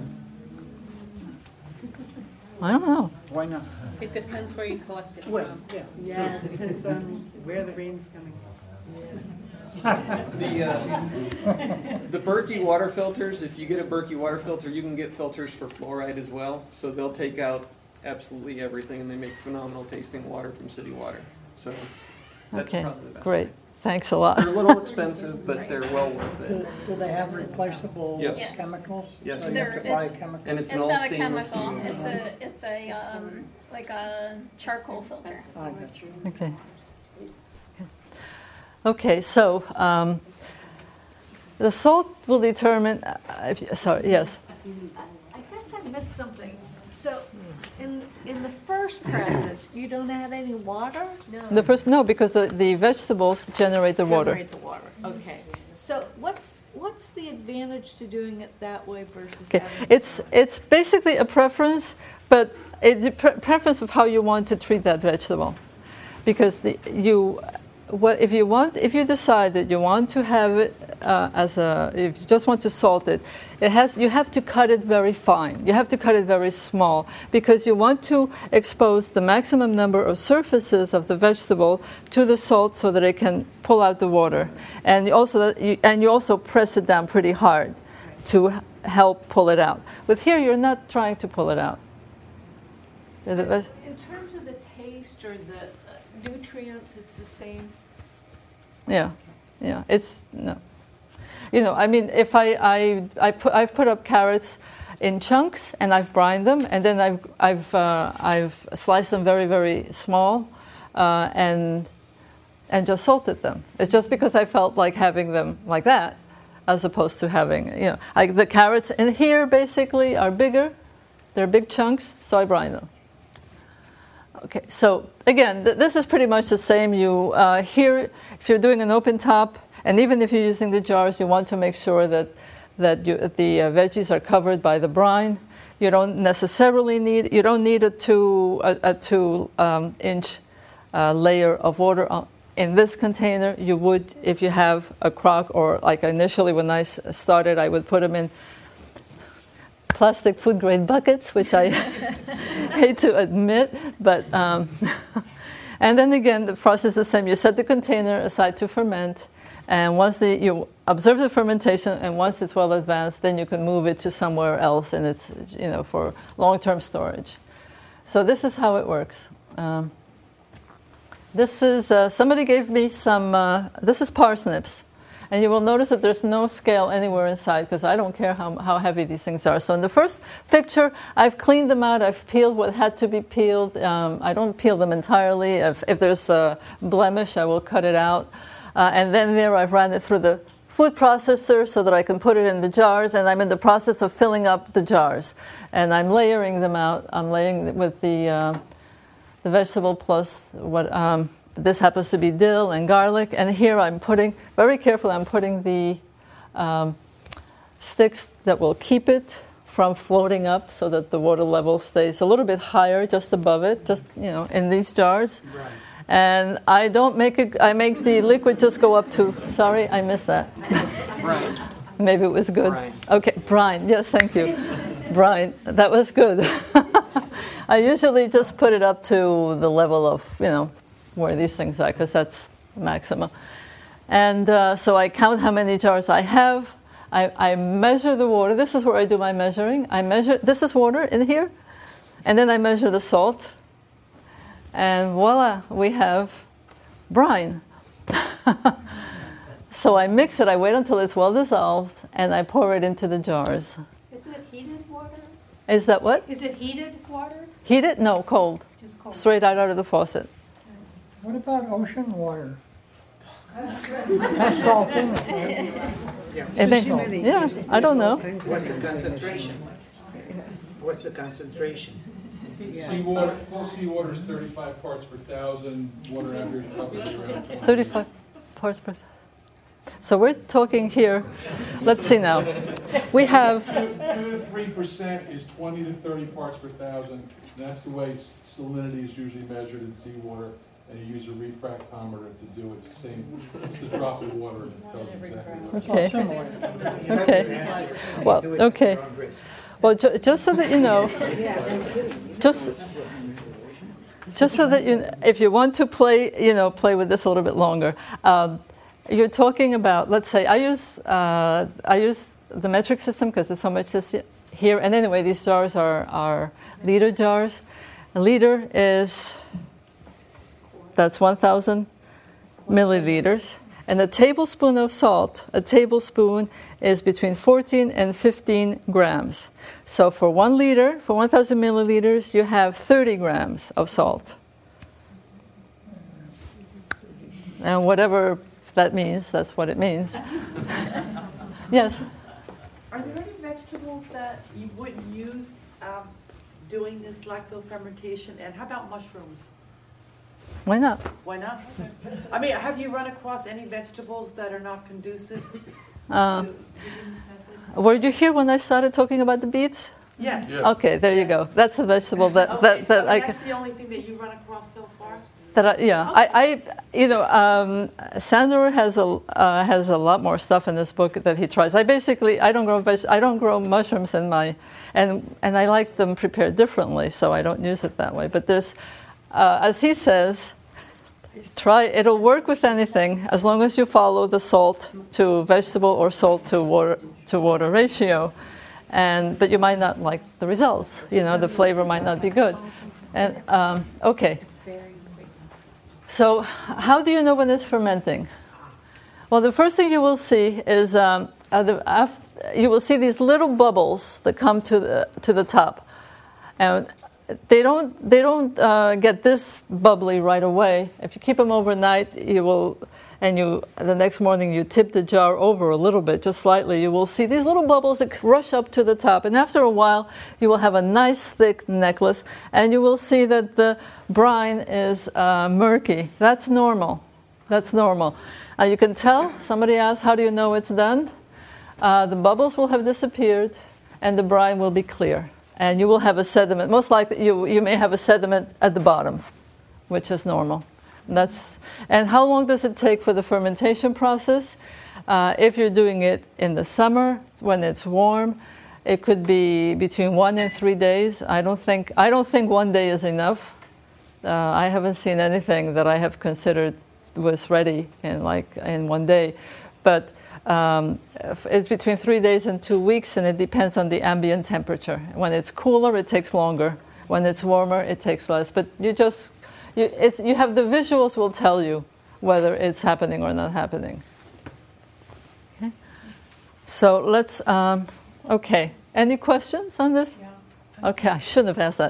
I don't know. Why not? It depends where you collect it Well, from. yeah, it depends on where the rain's coming. The Berkey water filters, if you get a Berkey water filter, you can get filters for fluoride as well. So they'll take out absolutely everything, and they make phenomenal tasting water from city water. So that's Okay, probably the best. great. Thanks a lot. They're a little expensive, but they're well worth it. Do they have replaceable Yes. Yes. chemicals? Yes. So you have to buy It's- chemicals? And it's an It's all not a stainless chemical. steel. It's a like a charcoal filter. I got you. Okay. Okay, so the salt will determine. Sorry, yes. I guess I missed something. So, in the first presses, you don't add any water? The first, no, because the vegetables generate the water. Generate the water. Okay. So, what's the advantage to doing it that way versus Okay, having it's basically a preference, but it's preference of how you want to treat that vegetable, because if you decide that you want to have it if you just want to salt it, you have to cut it very fine. You have to cut it very small because you want to expose the maximum number of surfaces of the vegetable to the salt so that it can pull out the water, and you also press it down pretty hard to help pull it out. With here, you're not trying to pull it out. in terms of the taste or the nutrients, it's the same? Yeah. It's no. I mean, if I've put up carrots in chunks and I've brined them, and then I've sliced them very, very small, and just salted them. It's just because I felt like having them like that, as opposed to having the carrots in here basically are bigger. They're big chunks, so I brine them. Okay, so again, this is pretty much the same. Here, if you're doing an open top, and even if you're using the jars, you want to make sure that the veggies are covered by the brine. You don't necessarily need a 2-inch layer of water in this container. You would if you have a crock, or like initially when I started, I would put them in plastic food grade buckets, which I hate to admit, but and then again the process is the same. You set the container aside to ferment, and once you observe the fermentation, and once it's well advanced, then you can move it to somewhere else, and it's for long-term storage. So this is how it works. This is somebody gave me some. This is parsnips. And you will notice that there's no scale anywhere inside, because I don't care how heavy these things are. So in the first picture, I've cleaned them out. I've peeled what had to be peeled. I don't peel them entirely. If there's a blemish, I will cut it out. And then there I've ran it through the food processor so that I can put it in the jars. And I'm in the process of filling up the jars. And I'm layering them out. I'm laying it with the vegetable plus what... this happens to be dill and garlic, and here I'm putting, very carefully, I'm putting the sticks that will keep it from floating up so that the water level stays a little bit higher, just above it, in these jars. Right. And I don't make it, I make the liquid just go up to, sorry, I missed that. Brine. Maybe it was good. Brine. Okay, brine, yes, thank you. Brine, that was good. I usually just put it up to the level of, where these things are, because that's maximum. And so I count how many jars I have. I measure the water. This is where I do my measuring. This is water in here. And then I measure the salt. And voila, we have brine. So I mix it. I wait until it's well dissolved, and I pour it into the jars. Is it heated water? Is that what? Is it heated water? Heated? No, cold. Just cold. Straight out of the faucet. What about ocean water? That's salt in it, right? Yeah, I don't know. What's the concentration? What's the concentration? Seawater, full seawater is 35 parts per thousand. Water average is probably around 20. 35 parts per. So we're talking here. Let's see now. We have 2 to 3% is 20 to 30 parts per thousand. And that's the way salinity is usually measured in seawater. And you use a refractometer to do it. It's the same. It's the drop of water that tells you exactly. Okay. Well, okay. Well, just so that you know, just so that you, if you want to play, play with this a little bit longer. You're talking about, let's say, I use the metric system because there's so much here. And anyway, these jars are liter jars. A liter is, that's 1,000 milliliters. And a tablespoon of salt, a tablespoon is between 14 and 15 grams. So for 1 liter, for 1,000 milliliters, you have 30 grams of salt. And whatever that means, that's what it means. Yes? Are there any vegetables that you wouldn't use doing this lactofermentation? And how about mushrooms? Why not? Why not? I mean, have you run across any vegetables that are not conducive? Were you here when I started talking about the beets? Yes. Yeah. Okay, there you go. That's a vegetable that okay. that I. That's the only thing that you run across so far. Sandor has a lot more stuff in this book that he tries. I don't grow mushrooms in my, and I like them prepared differently, so I don't use it that way. But there's, as he says, it'll work with anything as long as you follow the salt to vegetable or salt to water ratio, but you might not like the results. The flavor might not be good. And okay. So how do you know when it's fermenting? Well, the first thing you will see is you will see these little bubbles that come to the top, and they don't get this bubbly right away. If you keep them overnight, the next morning you tip the jar over a little bit, just slightly, you will see these little bubbles that rush up to the top. And after a while, you will have a nice thick necklace, and you will see that the brine is murky. That's normal. That's normal. You can tell. Somebody asked, how do you know it's done? The bubbles will have disappeared, and the brine will be clear. And you will have a sediment. Most likely, you may have a sediment at the bottom, which is normal. And how long does it take for the fermentation process? If you're doing it in the summer when it's warm, it could be between 1 and 3 days. I don't think 1 day is enough. I haven't seen anything that I have considered was ready in 1 day, but it's between 3 days and 2 weeks, and it depends on the ambient temperature. When it's cooler, it takes longer. When it's warmer, it takes less. But you have the visuals will tell you whether it's happening or not happening. Okay. So let's. Okay. Any questions on this? Yeah. Okay, I shouldn't have asked that.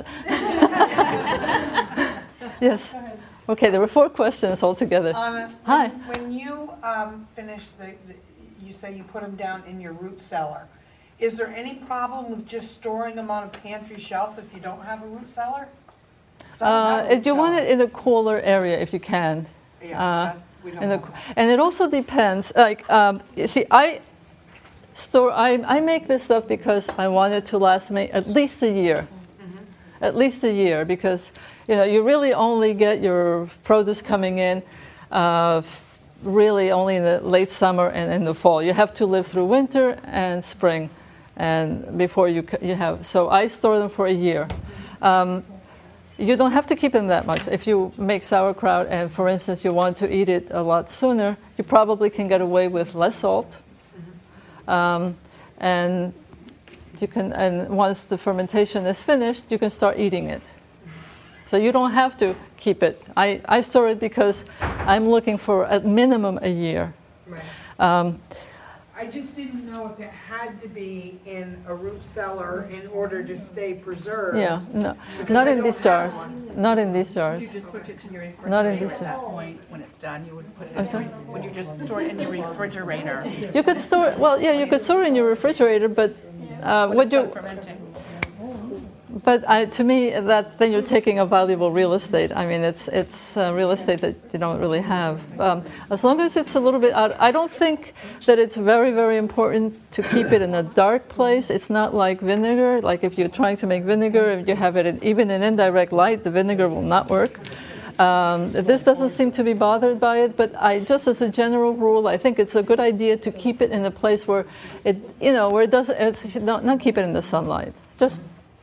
Yes. Okay, there were 4 questions altogether. Hi. When you finish you say you put them down in your root cellar. Is there any problem with just storing them on a pantry shelf if you don't have a root cellar? You want it in a cooler area if you can. Yeah, and it also depends. You see, I make this stuff because I want it to last me at least a year. Mm-hmm. At least a year, because you really only get your produce coming in really only in the late summer and in the fall. You have to live through winter and spring, and before you have. So I store them for a year. You don't have to keep them that much. If you make sauerkraut and, for instance, you want to eat it a lot sooner, you probably can get away with less salt. And once the fermentation is finished, you can start eating it. So you don't have to keep it. I store it because I'm looking for at minimum a year. Right. I just didn't know if it had to be in a root cellar in order to stay preserved. Yeah, no, not in these jars. Not in these jars. You just switch it to your refrigerator Not in these at jars. that point when it's done. You would put it. I'm sorry? Would you just store it in your refrigerator? You could store. Well, yeah, you could store it in your refrigerator, but what you. Fermenting. But to me, that then you're taking a valuable real estate. I mean, it's real estate that you don't really have. As long as it's a little bit out, I don't think that it's very, very important to keep it in a dark place. It's not like vinegar. Like if you're trying to make vinegar, if you have it even in indirect light, the vinegar will not work. This doesn't seem to be bothered by it, but just as a general rule, I think it's a good idea to keep it in a place where where it doesn't. It's not keep it in the sunlight. Just.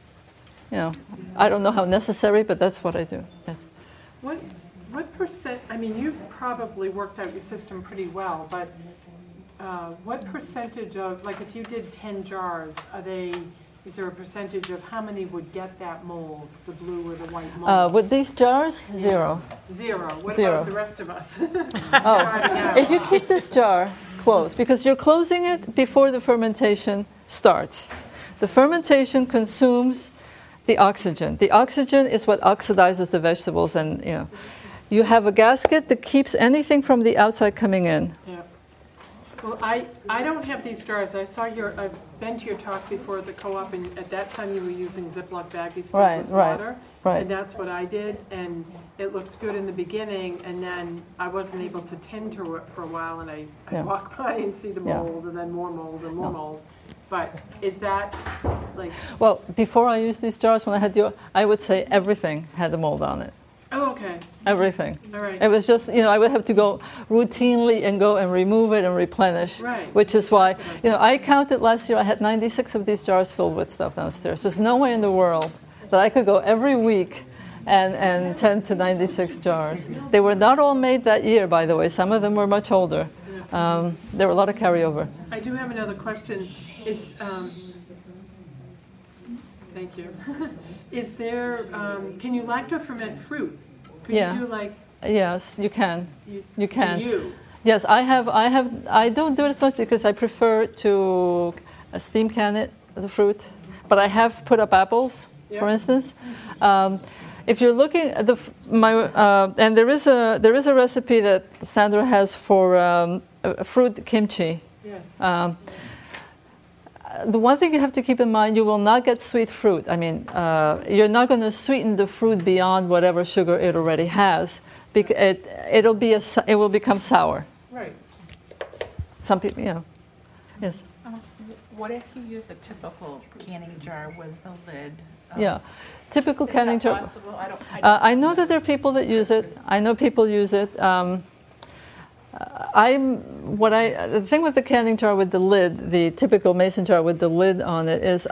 I don't know how necessary, but that's what I do. Yes. What percent? I mean, you've probably worked out your system pretty well, but what percentage of, like, if you did 10 jars, is there a percentage of how many would get that mold, the blue or the white mold? With these jars, zero. Zero. What Zero. about the rest of us? If you keep this jar closed, because you're closing it before the fermentation starts, the fermentation consumes the oxygen. The oxygen is what oxidizes the vegetables, and you have a gasket that keeps anything from the outside coming in. Yeah. Well, I don't have these jars. I've been to your talk before at the co-op, and at that time you were using Ziploc baggies filled with water. Right. And that's what I did, and it looked good in the beginning, and then I wasn't able to tend to it for a while, and I walk by and see the mold, and then more mold and more mold. But is that like... Well, before I used these jars, when I had I would say everything had the mold on it. Oh, okay. Everything. All right. It was just, I would have to go routinely and go and remove it and replenish. Right. Which is why, I counted last year, I had 96 of these jars filled with stuff downstairs. There's no way in the world that I could go every week and tend to 96 jars. They were not all made that year, by the way. Some of them were much older. There were a lot of carryover. I do have another question. Thank you. Is there, can you lacto-ferment fruit? Could you do like... Yes, you can. You can. You? Yes, I don't do it as much because I prefer to steam can it, the fruit. But I have put up apples, for instance. If you're looking at and there is a recipe that Sandra has for fruit kimchi. Yes. The one thing you have to keep in mind, you will not get sweet fruit. I mean, you're not going to sweeten the fruit beyond whatever sugar it already has. It will become sour. Right. Some people, yes. What if you use a typical canning jar with a lid? Yeah, typical canning jar. Possible? I know that there are people that use it. I know people use it. The thing with the canning jar with the lid, the typical mason jar with the lid on it, is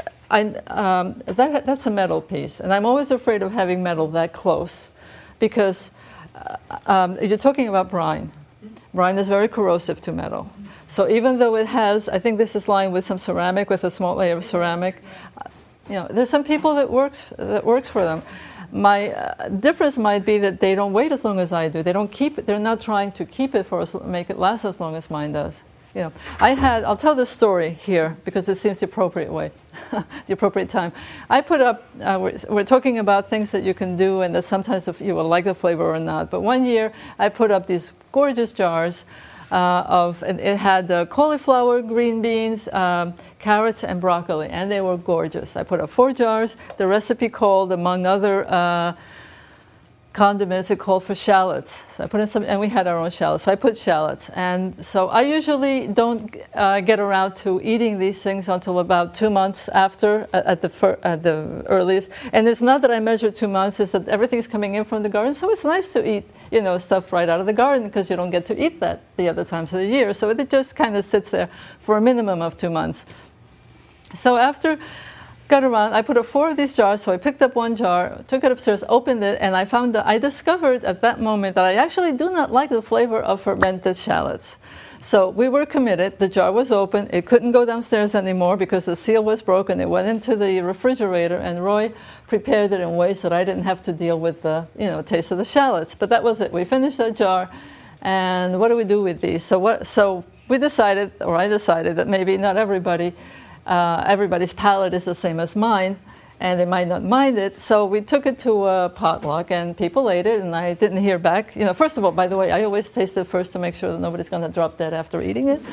that's a metal piece, and I'm always afraid of having metal that close, because you're talking about brine. Brine is very corrosive to metal. So even though it has, I think this is lined with some ceramic, with a small layer of ceramic, there's some people that works for them. My difference might be that they don't wait as long as I do. They don't keep it. They're not trying to keep it make it last as long as mine does. I'll tell the story here because it seems the appropriate way, the appropriate time. I put up. We're talking about things that you can do, and that sometimes you will like the flavor or not. But one year I put up these gorgeous jars. And it had cauliflower, green beans, carrots, and broccoli, and they were gorgeous. I put up 4 jars. The recipe called, among other condiments, it called for shallots. So I put in some, and we had our own shallots. So I put shallots, and so I usually don't get around to eating these things until about 2 months after, at the earliest. And it's not that I measure 2 months; it's that everything's coming in from the garden. So it's nice to eat, stuff right out of the garden because you don't get to eat that the other times of the year. So it just kind of sits there for a minimum of 2 months. So after. Got around, I put up 4 of these jars, so I picked up 1 jar, took it upstairs, opened it, and I discovered at that moment that I actually do not like the flavor of fermented shallots. So we were committed, the jar was open, it couldn't go downstairs anymore because the seal was broken, it went into the refrigerator, and Roy prepared it in ways that I didn't have to deal with the taste of the shallots. But that was it, we finished that jar, and what do we do with these? So we decided, or I decided, that maybe not everybody's palate is the same as mine, and they might not mind it. So we took it to a potluck, and people ate it, and I didn't hear back. First of all, by the way, I always taste it first to make sure that nobody's going to drop dead after eating it.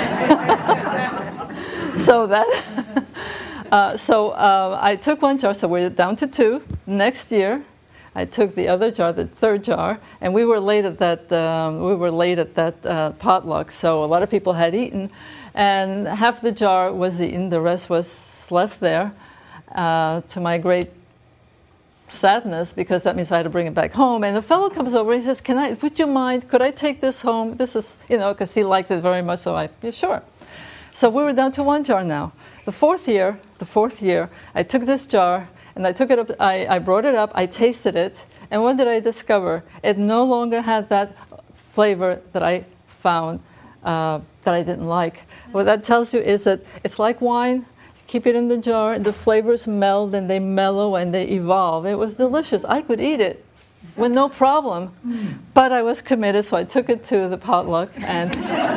I took one jar, so we're down to 2. Next year, I took the other jar, the 3rd jar, and we were late at that potluck, so a lot of people had eaten, and half the jar was eaten, the rest was left there. To my great sadness, because that means I had to bring it back home. And the fellow comes over and he says, would you mind, could I take this home? This is, because he liked it very much, so yeah, sure. So we were down to 1 jar now. The fourth year, I took this jar, and I took it up, I brought it up, I tasted it, and what did I discover? It no longer had that flavor that I found that I didn't like. What that tells you is that it's like wine. Keep it in the jar, and the flavors meld and they mellow and they evolve. It was delicious. I could eat it with no problem, but I was committed, so I took it to the potluck, and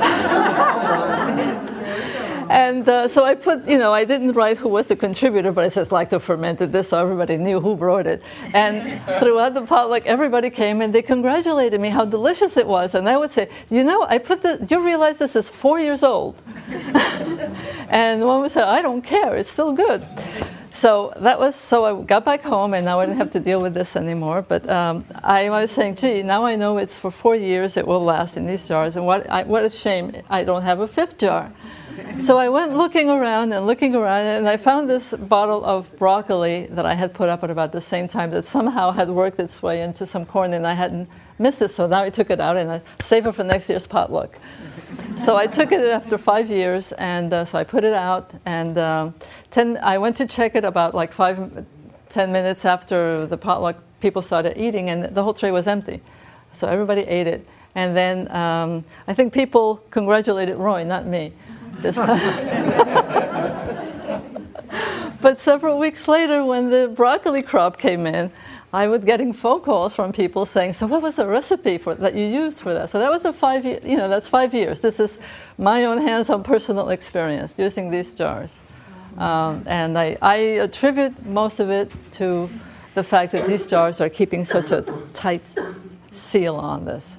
so I put, I didn't write who was the contributor, but I said lacto fermented this, so everybody knew who brought it. And throughout the potluck, everybody came and they congratulated me how delicious it was. And I would say, do you realize this is 4 years old? And one would say, I don't care, it's still good. So I got back home, and now I didn't have to deal with this anymore. But I was saying, gee, now I know it's for 4 years, it will last in these jars. And what a shame I don't have a 5th jar. So I went looking around, and I found this bottle of broccoli that I had put up at about the same time that somehow had worked its way into some corn, and I hadn't missed it. So now I took it out, and I saved it for next year's potluck. So I took it after 5 years, and so I put it out, and I went to check it about 5-10 minutes after the potluck. People started eating, and the whole tray was empty. So everybody ate it. And then I think people congratulated Roy, not me, this time. But several weeks later, when the broccoli crop came in, I was getting phone calls from people saying, so what was the recipe that you used for that? So that was that's 5 years. This is my own hands-on personal experience using these jars. And I attribute most of it to the fact that these jars are keeping such a tight seal on this.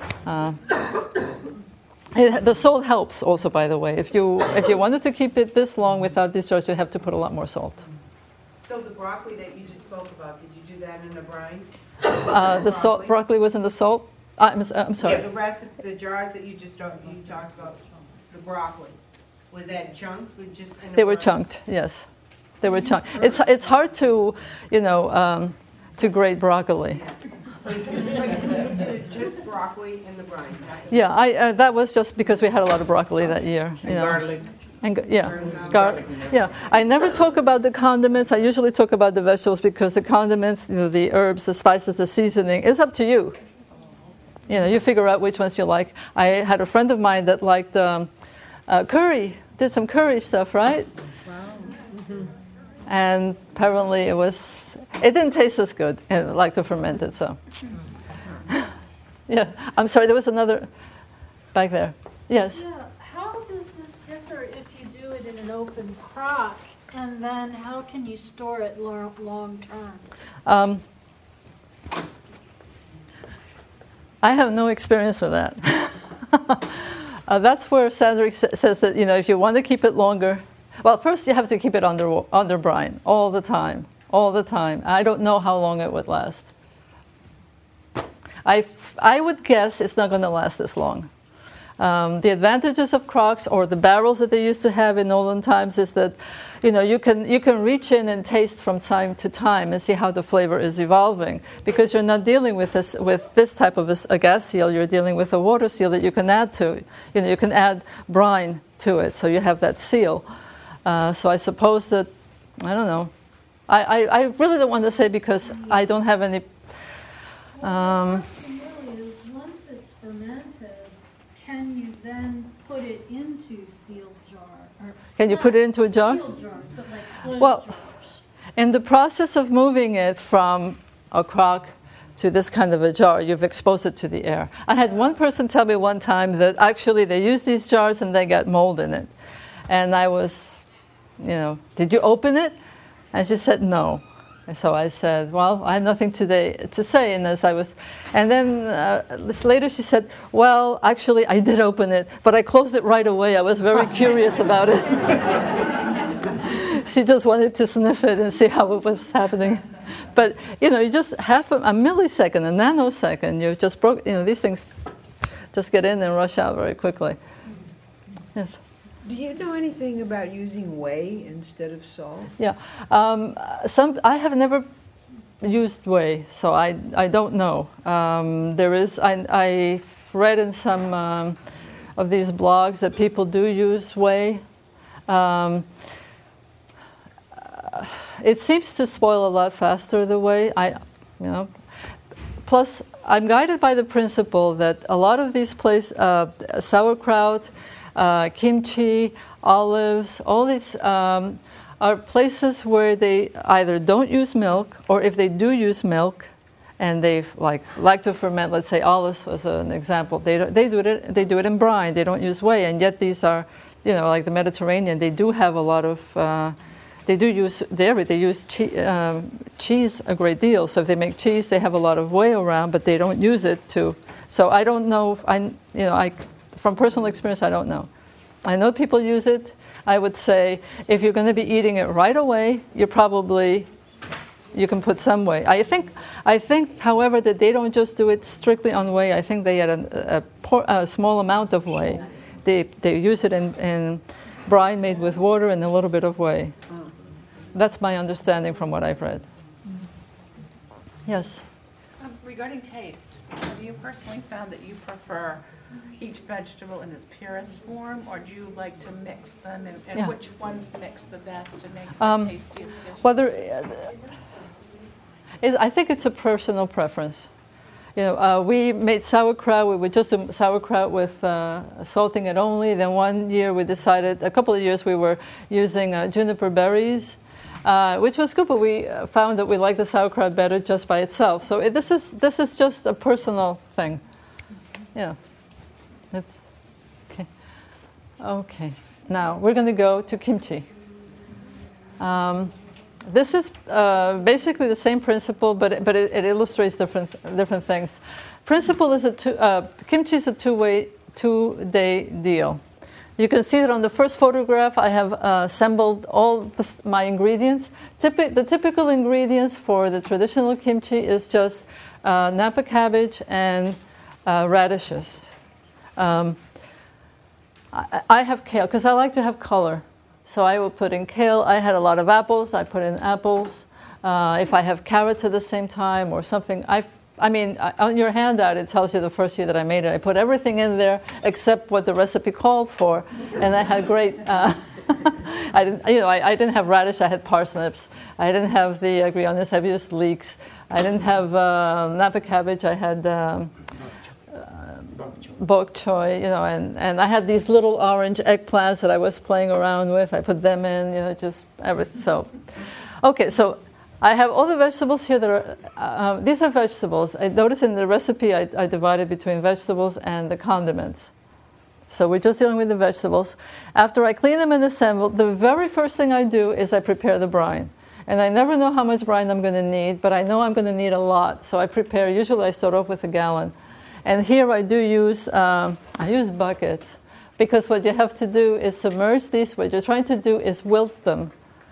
The salt helps also, by the way. If you wanted to keep it this long without these jars, you have to put a lot more salt. So the broccoli that you just spoke about, did you do that in a brine? The broccoli was in the salt? I'm sorry. Yeah, the rest of the jars that you talked about, the broccoli, was that chunked? They were chunked, yes. They were chunked. It's hard to, to grate broccoli. Just broccoli in the brine. Yeah, that was just because we had a lot of broccoli that year. And garlic. Garlic. Yeah, I never talk about the condiments. I usually talk about the vegetables because the condiments, the herbs, the spices, the seasoning, is up to you. You figure out which ones you like. I had a friend of mine that liked curry, did some curry stuff, right? Wow. Mm-hmm. And apparently it didn't taste as good, and I like to ferment it, so. Yeah, I'm sorry, there was another back there. Yes? Yeah, how does this differ if you do it in an open crock, and then how can you store it long term? I have no experience with that. That's where Sandrick says that, if you want to keep it longer, well, first you have to keep it under brine all the time. I don't know how long it would last. I would guess it's not going to last this long. The advantages of crocks or the barrels that they used to have in olden times is that, you can reach in and taste from time to time and see how the flavor is evolving, because you're not dealing with this type of a gas seal. You're dealing with a water seal that you can add to. You can add brine to it, so you have that seal. So I suppose that, I don't know. I really don't want to say because I don't have any. Once it's fermented, can you then put it into sealed jar? Can you put it into a jar? Sealed jars, but like closed well, jars. in the process of moving it from a crock to this kind of a jar, you've exposed it to the air. I had one person tell me one time that actually they used these jars and they got mold in it. And I was, did you open it? And she said, no. And so I said, well, I have nothing to say. And then later she said, well, actually I did open it, but I closed it right away. I was very curious about it. She just wanted to sniff it and see how it was happening. But, you just half a millisecond, a nanosecond, you just broke, these things just get in and rush out very quickly. Yes. Do you know anything about using whey instead of salt? Yeah. I have never used whey, so I don't know. I read in some of these blogs that people do use whey. It seems to spoil a lot faster the whey. Plus, I'm guided by the principle that a lot of these places, sauerkraut, kimchi, olives, all these are places where they either don't use milk, or if they do use milk, and they like to ferment. Let's say olives was an example. They do it in brine. They don't use whey, and yet these are, like the Mediterranean. They do have a lot of. They do use dairy. They use cheese a great deal. So if they make cheese, they have a lot of whey around, but they don't use it to. So I don't know. From personal experience, I don't know. I know people use it. I would say if you're going to be eating it right away, you can put some whey. I think, however, that they don't just do it strictly on whey. I think they add a small amount of whey. They use it in brine made with water and a little bit of whey. That's my understanding from what I've read. Yes? Regarding taste, have you personally found that you prefer each vegetable in its purest form, or do you like to mix them, and which ones mix the best to make the tastiest dish? I think it's a personal preference. We made sauerkraut. We would just do sauerkraut with salting it only. Then one year we decided, a couple of years we were using juniper berries, which was good, but we found that we liked the sauerkraut better just by itself. So this is just a personal thing. Yeah. It's okay. Okay. Now we're going to go to kimchi. This is basically the same principle, but it illustrates different things. Principle is kimchi is a two-day deal. You can see that on the first photograph, I have assembled all my ingredients. The typical ingredients for the traditional kimchi is just Napa cabbage and radishes. I have kale because I like to have color. So I will put in kale. I had a lot of apples. I put in apples. If I have carrots at the same time or something, on your handout it tells you the first year that I made it. I put everything in there except what the recipe called for, and I had great. I didn't have radish. I had parsnips. I didn't have the agrionis. I've used leeks. I didn't have Napa cabbage. I had bok choy, and I had these little orange eggplants that I was playing around with. I put them in, just everything. So, okay, so I have all the vegetables here that are, these are vegetables. I noticed in the recipe I divided between vegetables and the condiments. So we're just dealing with the vegetables. After I clean them and assemble, the very first thing I do is I prepare the brine. And I never know how much brine I'm going to need, but I know I'm going to need a lot. So usually I start off with a gallon. And here I do use, I use buckets, because what you have to do is submerge these. What you're trying to do is wilt them.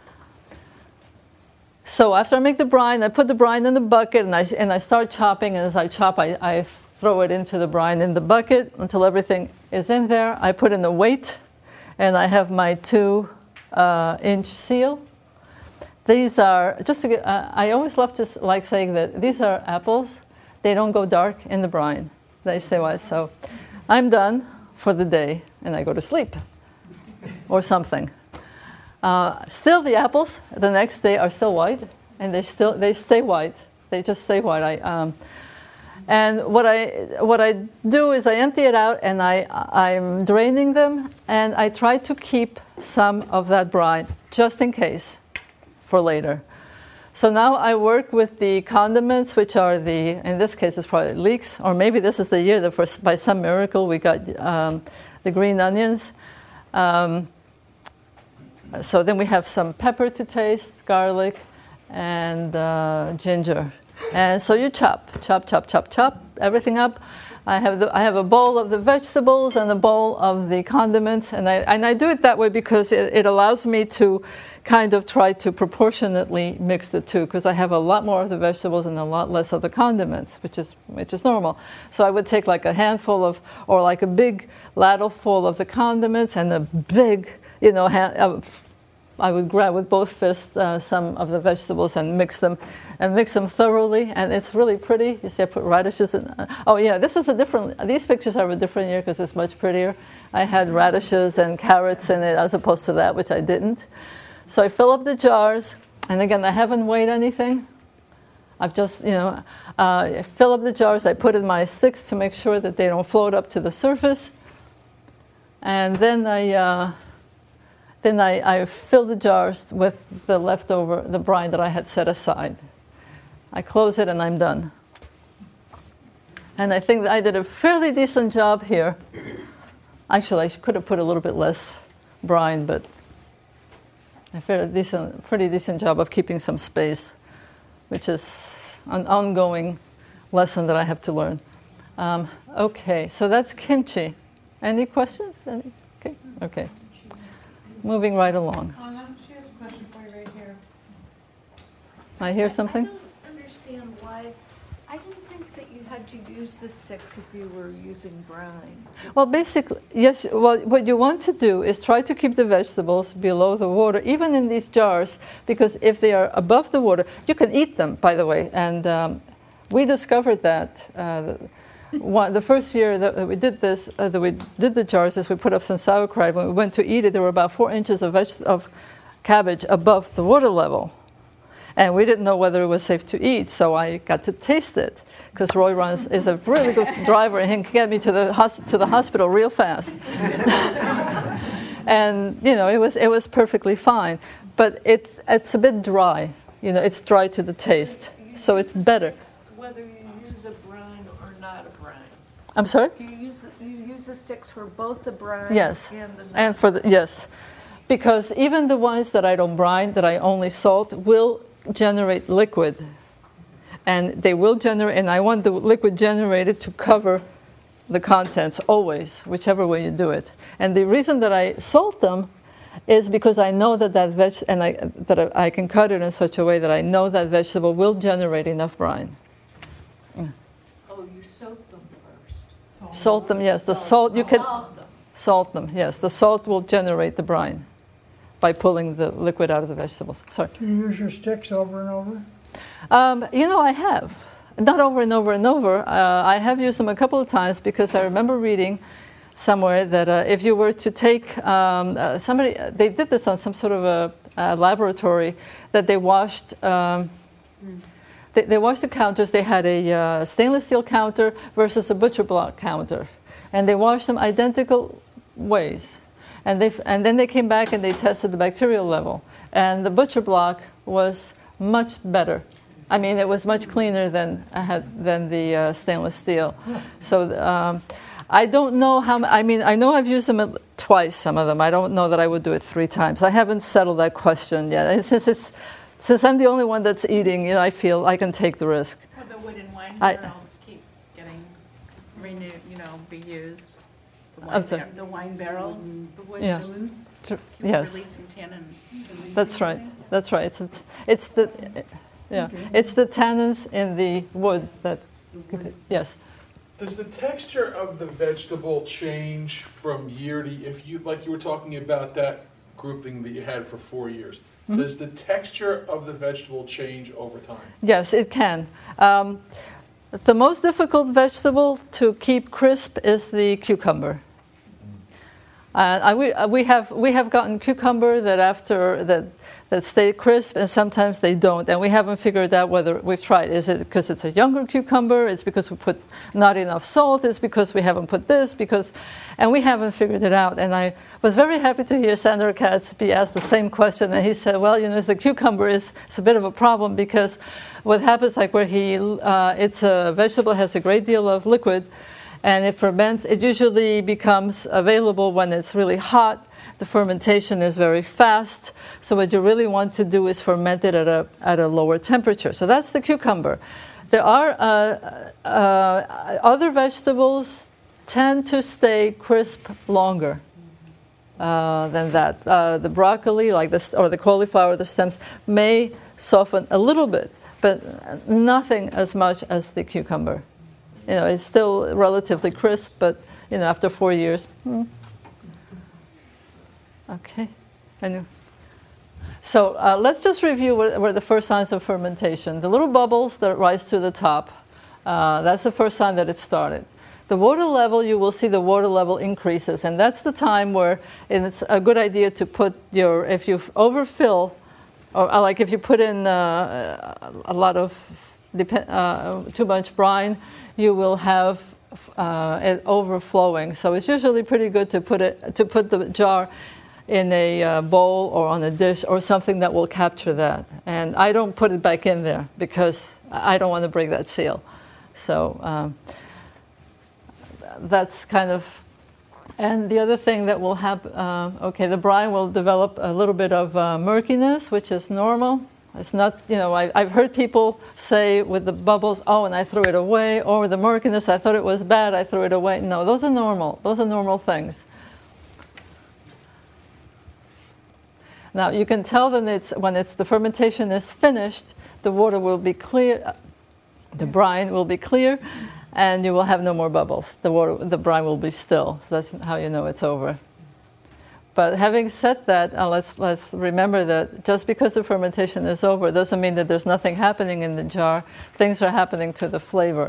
So after I make the brine, I put the brine in the bucket, and I start chopping. And as I chop, I throw it into the brine in the bucket until everything is in there. I put in the weight, and I have my 2-inch seal. These are, I always love to like saying that these are apples. They don't go dark in the brine. They stay white. So I'm done for the day, and I go to sleep or something. Still, the apples the next day are still white, and they stay white. They just stay white. And what I do is I empty it out, and I'm draining them, and I try to keep some of that brine just in case for later. So now I work with the condiments, which are in this case it's probably leeks, or maybe this is the year that by some miracle we got the green onions. So then we have some pepper to taste, garlic, and ginger. And so you chop everything up. I have a bowl of the vegetables and a bowl of the condiments, and I do it that way because it allows me to kind of try to proportionately mix the two, because I have a lot more of the vegetables and a lot less of the condiments, which is normal. So I would take like a handful or like a big ladle full of the condiments and a big, I would grab with both fists some of the vegetables and mix them thoroughly, and it's really pretty. You see, I put radishes in. Oh yeah, these pictures are of a different year because it's much prettier. I had radishes and carrots in it as opposed to that, which I didn't. So I fill up the jars, and again, I haven't weighed anything. I've just, I fill up the jars. I put in my sticks to make sure that they don't float up to the surface, and then I fill the jars with the brine that I had set aside. I close it and I'm done. And I think that I did a fairly decent job here. Actually, I could have put a little bit less brine, but I did a pretty decent job of keeping some space, which is an ongoing lesson that I have to learn. Okay, so that's kimchi. Any questions? Okay. Moving right along. She has a question for you right here. I hear something? I don't understand why. I didn't think that you had to use the sticks if you were using brine. Well, basically, yes. Well, what you want to do is try to keep the vegetables below the water, even in these jars, because if they are above the water, you can eat them, by the way. And we discovered that. The first year that we did this, that we did the jars, is we put up some sauerkraut. When we went to eat it, there were about 4 inches of cabbage above the water level. And we didn't know whether it was safe to eat, so I got to taste it, because Roy is a really good driver, and he can get me to the hospital real fast. And it was perfectly fine, but it's a bit dry. It's dry to the taste, so it's better. Whether you use a brine or not a brine. I'm sorry? You use the sticks for both the brine yes. and the nut. And for yes, because even the ones that I don't brine, that I only salt, will generate liquid, and they will generate. And I want the liquid generated to cover the contents always, whichever way you do it. And the reason that I salt them is because I know that I can cut it in such a way that I know that vegetable will generate enough brine. Oh, you soak them first. Salt them, yes. The salt, you can salt them, yes. The salt will generate the brine by pulling the liquid out of the vegetables. Sorry. Do you use your sticks over and over? I have. Not over and over and over. I have used them a couple of times because I remember reading somewhere that if you were to take they did this on some sort of a laboratory, that they washed they washed the counters. They had a stainless steel counter versus a butcher block counter, and they washed them identical ways. And then they came back and they tested the bacterial level, and the butcher block was much better. I mean, it was much cleaner than the stainless steel. So I don't know how. I mean, I know I've used them twice. Some of them. I don't know that I would do it 3 times. I haven't settled that question yet. And since I'm the only one that's eating, I feel I can take the risk. Well, the wooden wine barrels keep getting renewed. Be used. The wine barrels, the wood spoons, yes. releasing tannins. That's right. That's right. It's the tannins in the wood that. Yes. Does the texture of the vegetable change from year to year? If you were talking about that grouping that you had for 4 years, mm-hmm. Does the texture of the vegetable change over time? Yes, it can. The most difficult vegetable to keep crisp is the cucumber. We have gotten cucumber that stay crisp, and sometimes they don't, and we haven't figured out whether we've tried. Is it because it's a younger cucumber? It's because we put not enough salt? It's because we haven't put this? And we haven't figured it out. And I was very happy to hear Sandor Katz be asked the same question, and he said, well, the cucumber is a bit of a problem because what happens, like where it's a vegetable has a great deal of liquid, and it ferments. It usually becomes available when it's really hot. The fermentation is very fast. So what you really want to do is ferment it at a lower temperature. So that's the cucumber. There are other vegetables tend to stay crisp longer than that. The broccoli, or the cauliflower, the stems may soften a little bit, but nothing as much as the cucumber. It's still relatively crisp, but after 4 years. Okay. So let's just review what are the first signs of fermentation. The little bubbles that rise to the top, that's the first sign that it started. The water level, you will see the water level increases, and that's the time where it's a good idea to put if you overfill, or like if you put in a lot of too much brine, you will have it overflowing. So it's usually pretty good to put the jar in a bowl or on a dish or something that will capture that. And I don't put it back in there because I don't want to break that seal. So that's kind of. And the other thing that will happen, the brine will develop a little bit of murkiness, which is normal. It's not, I've heard people say with the bubbles, and I threw it away, or with the murkiness, I thought it was bad, I threw it away. No, those are normal. Those are normal things. Now, you can tell that when the fermentation is finished, the water will be clear, the brine will be clear, and you will have no more bubbles. The brine will be still. So that's how you know it's over. But having said that, let's remember that just because the fermentation is over doesn't mean that there's nothing happening in the jar. Things are happening to the flavor.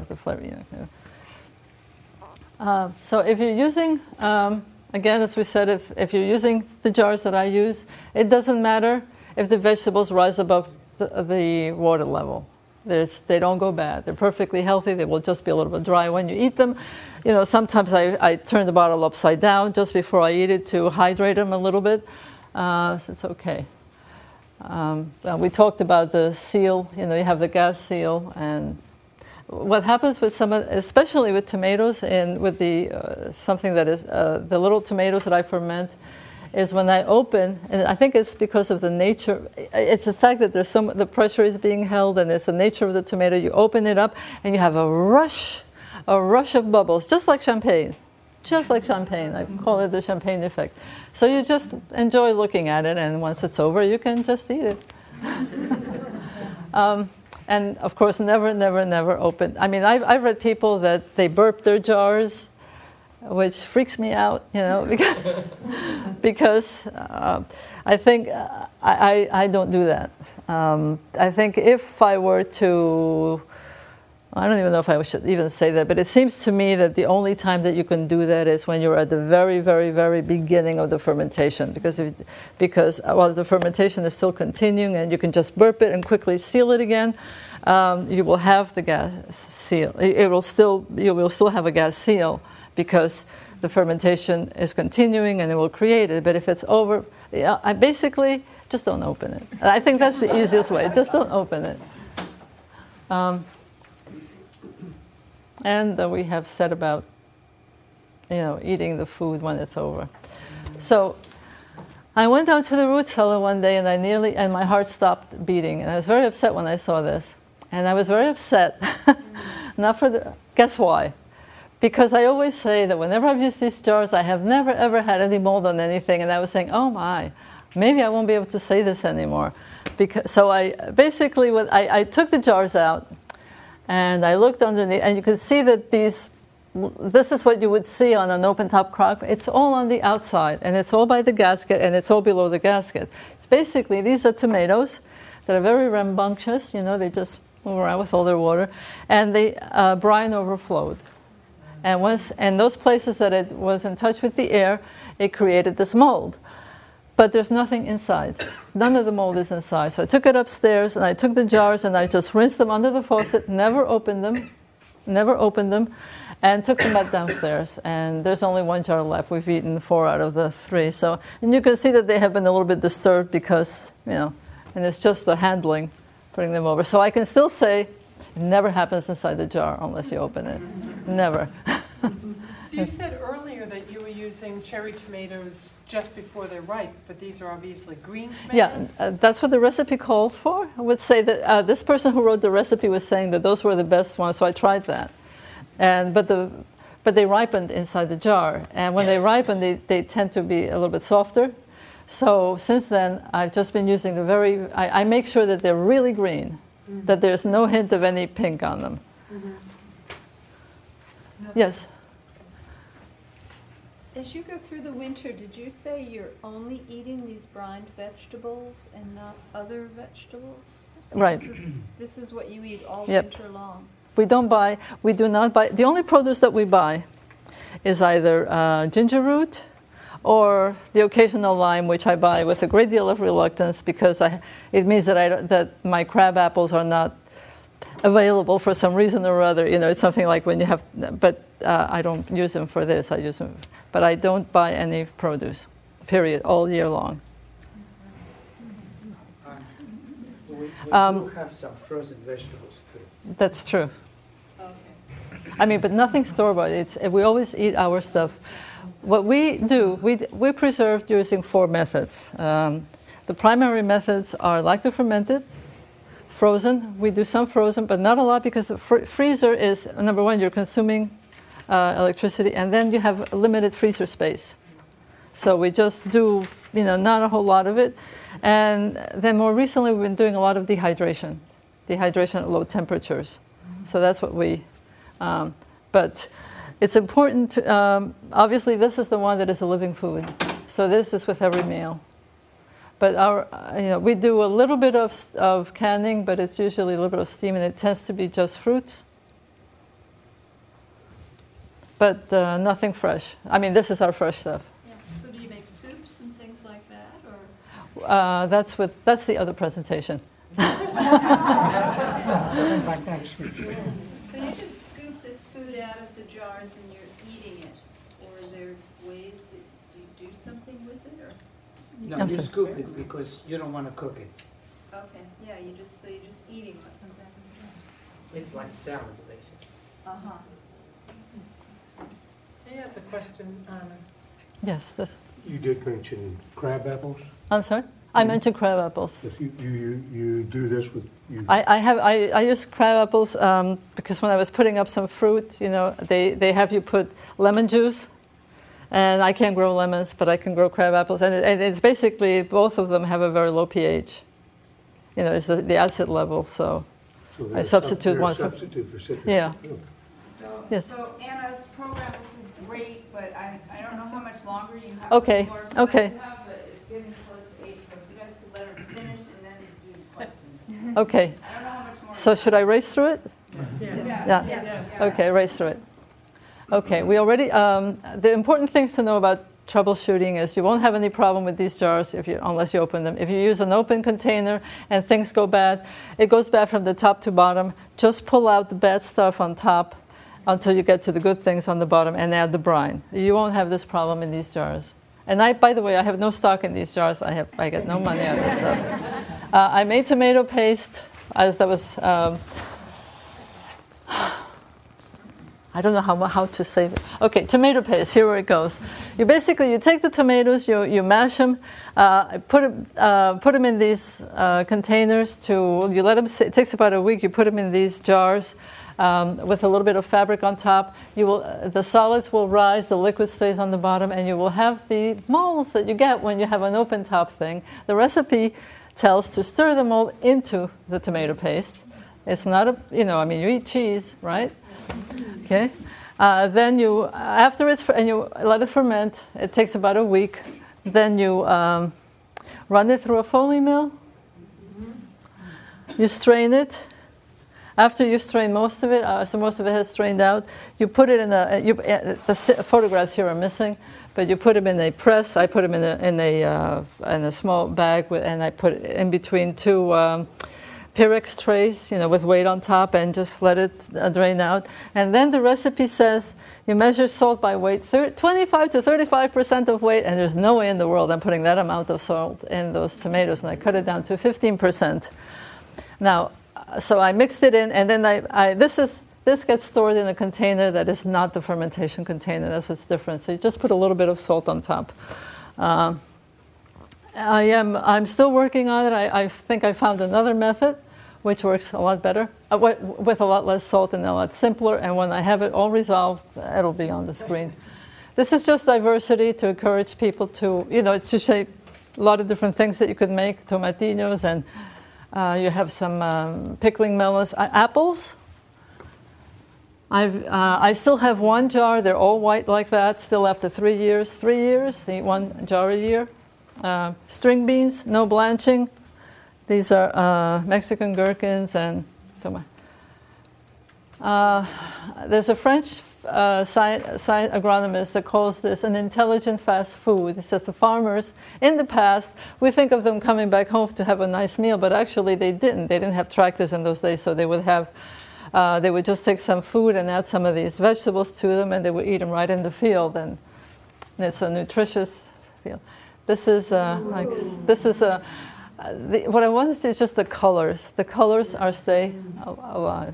So if you're using, again, as we said, if you're using the jars that I use, it doesn't matter if the vegetables rise above the water level. They don't go bad. They're perfectly healthy. They will just be a little bit dry when you eat them. Sometimes I turn the bottle upside down just before I eat it to hydrate them a little bit. So it's okay. We talked about the seal. You have the gas seal. And what happens with especially with tomatoes and with something that is the little tomatoes that I ferment, is when I open, and I think it's because of the nature, it's the fact that the pressure is being held, and it's the nature of the tomato. You open it up, and you have a rush of bubbles, just like champagne. I call it the champagne effect. So you just enjoy looking at it, and once it's over, you can just eat it. And of course, never open. I mean, I've read people that they burp their jars, which freaks me out, because I think I don't do that. I think if I were to, I don't even know if I should even say that, but it seems to me that the only time that you can do that is when you're at the very, very, very beginning of the fermentation, because the fermentation is still continuing, and you can just burp it and quickly seal it again. You will have the gas seal. You will still have a gas seal, because the fermentation is continuing and it will create it. But if it's over, I basically just don't open it. I think that's the easiest way. Just don't open it. And we have said about, eating the food when it's over. So I went down to the root cellar one day, and my heart stopped beating. And I was very upset when I saw this. And I was very upset. Guess why? Because I always say that whenever I've used these jars, I have never, ever had any mold on anything. And I was saying, oh my, maybe I won't be able to say this anymore. So I basically, I took the jars out, and I looked underneath, and you can see that this is what you would see on an open top crock. It's all on the outside, and it's all by the gasket, and it's all below the gasket. It's basically, these are tomatoes that are very rambunctious. They just move around with all their water, and the brine overflowed. And those places that it was in touch with the air, it created this mold. But there's nothing inside. None of the mold is inside. So I took it upstairs and I took the jars and I just rinsed them under the faucet, never opened them, and took them back downstairs. And there's only one jar left. We've eaten 4 out of the 3. So, and you can see that they have been a little bit disturbed because, and it's just the handling, putting them over. So I can still say it never happens inside the jar unless you open it. Never. So you said earlier that you were using cherry tomatoes just before they're ripe, but these are obviously green tomatoes? Yeah, that's what the recipe called for. I would say that this person who wrote the recipe was saying that those were the best ones, so I tried that. But they ripened inside the jar, and when they ripen, they tend to be a little bit softer. So since then, I've just been using I make sure that they're really green, that there's no hint of any pink on them. Yes? As you go through the winter, did you say you're only eating these brined vegetables and not other vegetables? Right. This is what you eat all Yep. winter long. We do not buy, the only produce that we buy is either ginger root or the occasional lime, which I buy with a great deal of reluctance because it means that my crab apples are not available for some reason or other. It's something like when you have, but I don't use them for this. I use them, but I don't buy any produce, period, all year long. We do have some frozen vegetables too. That's true. I mean, but nothing store-bought. We always eat our stuff. What we do, we preserve using 4 methods. The primary methods are lacto-fermented, frozen. We do some frozen, but not a lot because the freezer is, number one, you're consuming electricity, and then you have limited freezer space. So we just do, not a whole lot of it. And then more recently, we've been doing a lot of dehydration at low temperatures. So that's what we, but it's important to, obviously this is the one that is a living food. So this is with every meal. But we do a little bit of canning, but it's usually a little bit of steam, and it tends to be just fruits. But nothing fresh. I mean, this is our fresh stuff. Yeah. So do you make soups and things like that, or? That's the other presentation. So you just scoop this food out of the jars and you're eating it, or are there ways that you do something with it, or? No, you scoop it because you don't want to cook it. Okay, yeah, you're just eating what comes out of the jars. It's like salad, basically. Uh-huh. He has a question. Yes. You did mention crab apples. I'm sorry? I mentioned crab apples. Yes, you do this with... I use crab apples because when I was putting up some fruit, they have you put lemon juice. And I can't grow lemons, but I can grow crab apples. And it's basically, both of them have a very low pH. It's the acid level, so I substitute one for citrus. Yeah. Yes. So Anna's program, this is great, but I don't know how much longer you have. Okay. For, so Okay. I do have, but it's getting close to 8, so if you guys could let her finish and then do questions. Okay. I don't know how much more. So should I race through it? Yes. Yeah. Yes. Okay, race through it. Okay, we already, the important things to know about troubleshooting is you won't have any problem with these jars unless you open them. If you use an open container and things go bad, it goes bad from the top to bottom. Just pull out the bad stuff on top until you get to the good things on the bottom and add the brine. You won't have this problem in these jars. And by the way, I have no stock in these jars. I get no money on this stuff. I made tomato paste, as that was, I don't know how to say it. Okay, tomato paste, here where it goes. You take the tomatoes, you mash them, put them in these containers you let them sit. It takes about a week. You put them in these jars with a little bit of fabric on top. The solids will rise, the liquid stays on the bottom, and you will have the molds that you get when you have an open top thing. The recipe tells to stir the mold into the tomato paste. It's not you eat cheese, right? Okay. Then you let it ferment. It takes about a week. Then you run it through a Foley mill. You strain it. After you've strained most of it, so most of it has strained out, you put it in the photographs here are missing, but you put them in a press. I put them in a small bag, and I put it in between two Pyrex trays, with weight on top, and just let it drain out. And then the recipe says you measure salt by weight, 25 to 35% of weight, and there's no way in the world I'm putting that amount of salt in those tomatoes, and I cut it down to 15%. Now, so I mixed it in, and then this gets stored in a container that is not the fermentation container. That's what's different. So you just put a little bit of salt on top. I'm still working on it. I think I found another method which works a lot better, with a lot less salt and a lot simpler. And when I have it all resolved, it'll be on the screen. This is just diversity to encourage people to, to shape a lot of different things that you could make, tomatillos, and you have some pickling melons, apples. I still have one jar. They're all white like that. Still after 3 years. 3 years, eat one jar a year. String beans, no blanching. These are Mexican gherkins and there's a French agronomist that calls this an intelligent fast food. He says the farmers in the past, we think of them coming back home to have a nice meal, but actually they didn't. They didn't have tractors in those days, so they would just take some food and add some of these vegetables to them, and they would eat them right in the field, and it's a nutritious field. What I want to see is just the colors. The colors stay alive.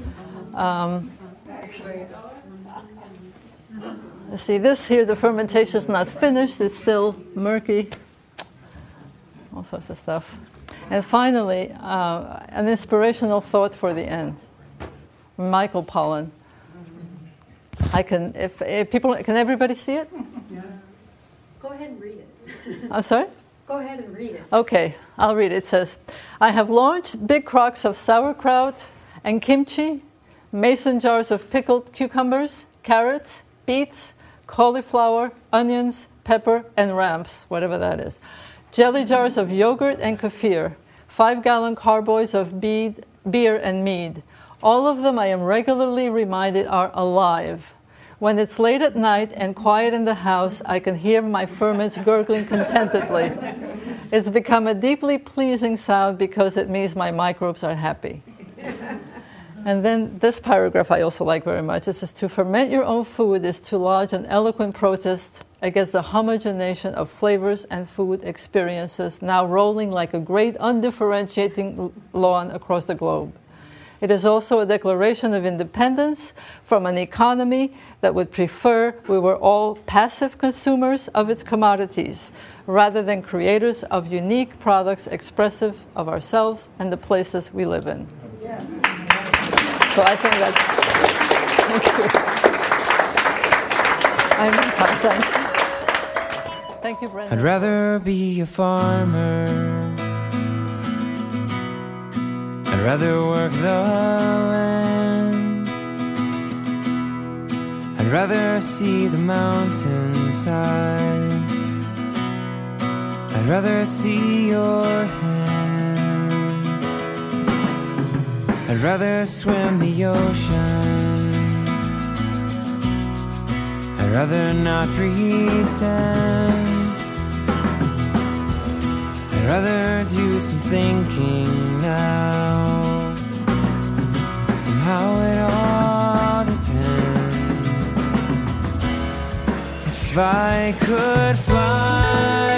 See this here, the fermentation is not finished. It's still murky. All sorts of stuff. And finally, an inspirational thought for the end. Michael Pollan. If people, can everybody see it? Yeah. Go ahead and read it. I'm sorry? Go ahead and read it. Okay, I'll read it. It says, I have large, big crocks of sauerkraut and kimchi, mason jars of pickled cucumbers, carrots, beets, cauliflower, onions, pepper, and ramps, whatever that is. Jelly jars of yogurt and kefir, 5-gallon carboys of beer and mead. All of them, I am regularly reminded, are alive. When it's late at night and quiet in the house, I can hear my ferments gurgling contentedly. It's become a deeply pleasing sound because it means my microbes are happy. And then this paragraph I also like very much. It says, to ferment your own food is to lodge an eloquent protest against the homogenization of flavors and food experiences now rolling like a great undifferentiating lawn across the globe. It is also a declaration of independence from an economy that would prefer we were all passive consumers of its commodities rather than creators of unique products expressive of ourselves and the places we live in. Yes. So I think that's... Thank you. Thanks. Thank you, Brenda. I'd rather be a farmer. I'd rather work the land. I'd rather see the mountainsides. I'd rather see your hand. I'd rather swim the ocean. I'd rather not pretend. I'd rather do some thinking now. Somehow it all depends. If I could fly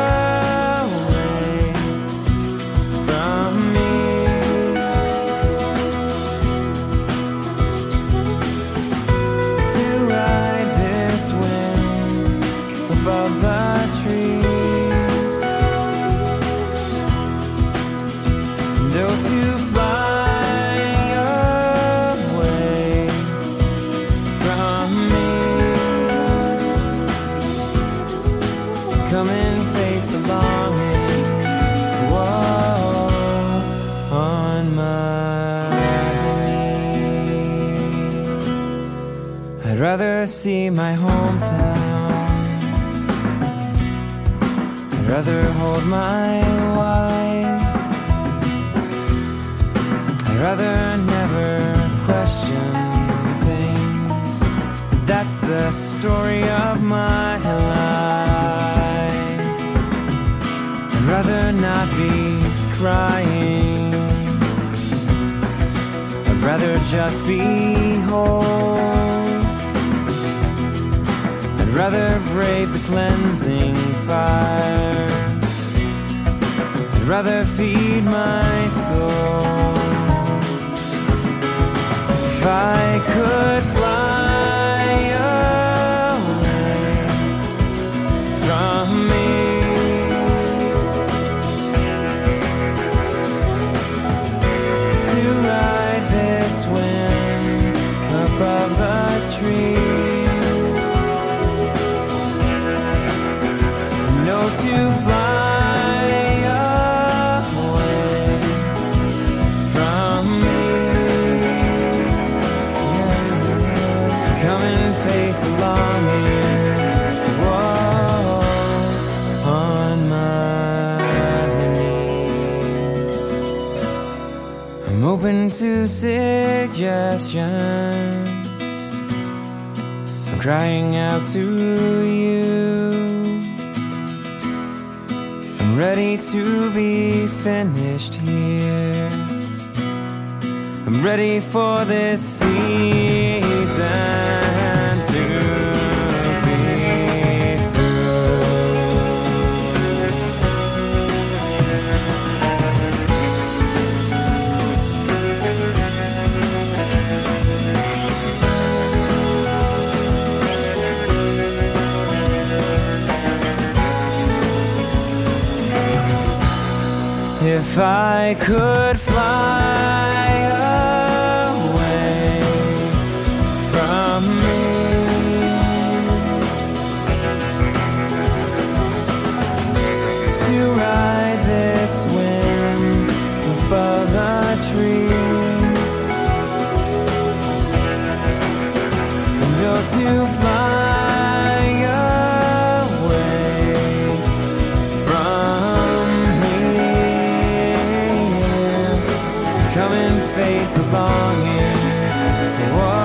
away from me, to ride this wind above the trees. To fly away from me, come and face the longing, whoa, on my knees. I'd rather see my hometown. I'd rather hold my wife. I'd rather never that's the story of my life. I'd rather not be crying. I'd rather just be whole. I'd rather brave the cleansing fire. I'd rather feed my soul. If I could fly away from me, to ride this wind above the trees, no, to fly away from me. Come and face the longing, whoa, on my knees. I'm open to suggestions. I'm crying out to you. I'm ready to be finished here. I'm ready for this season to be through. If I could fly away from me, to ride this wind above the trees, and oh, to fly away from me. Come and face the longing. Whoa.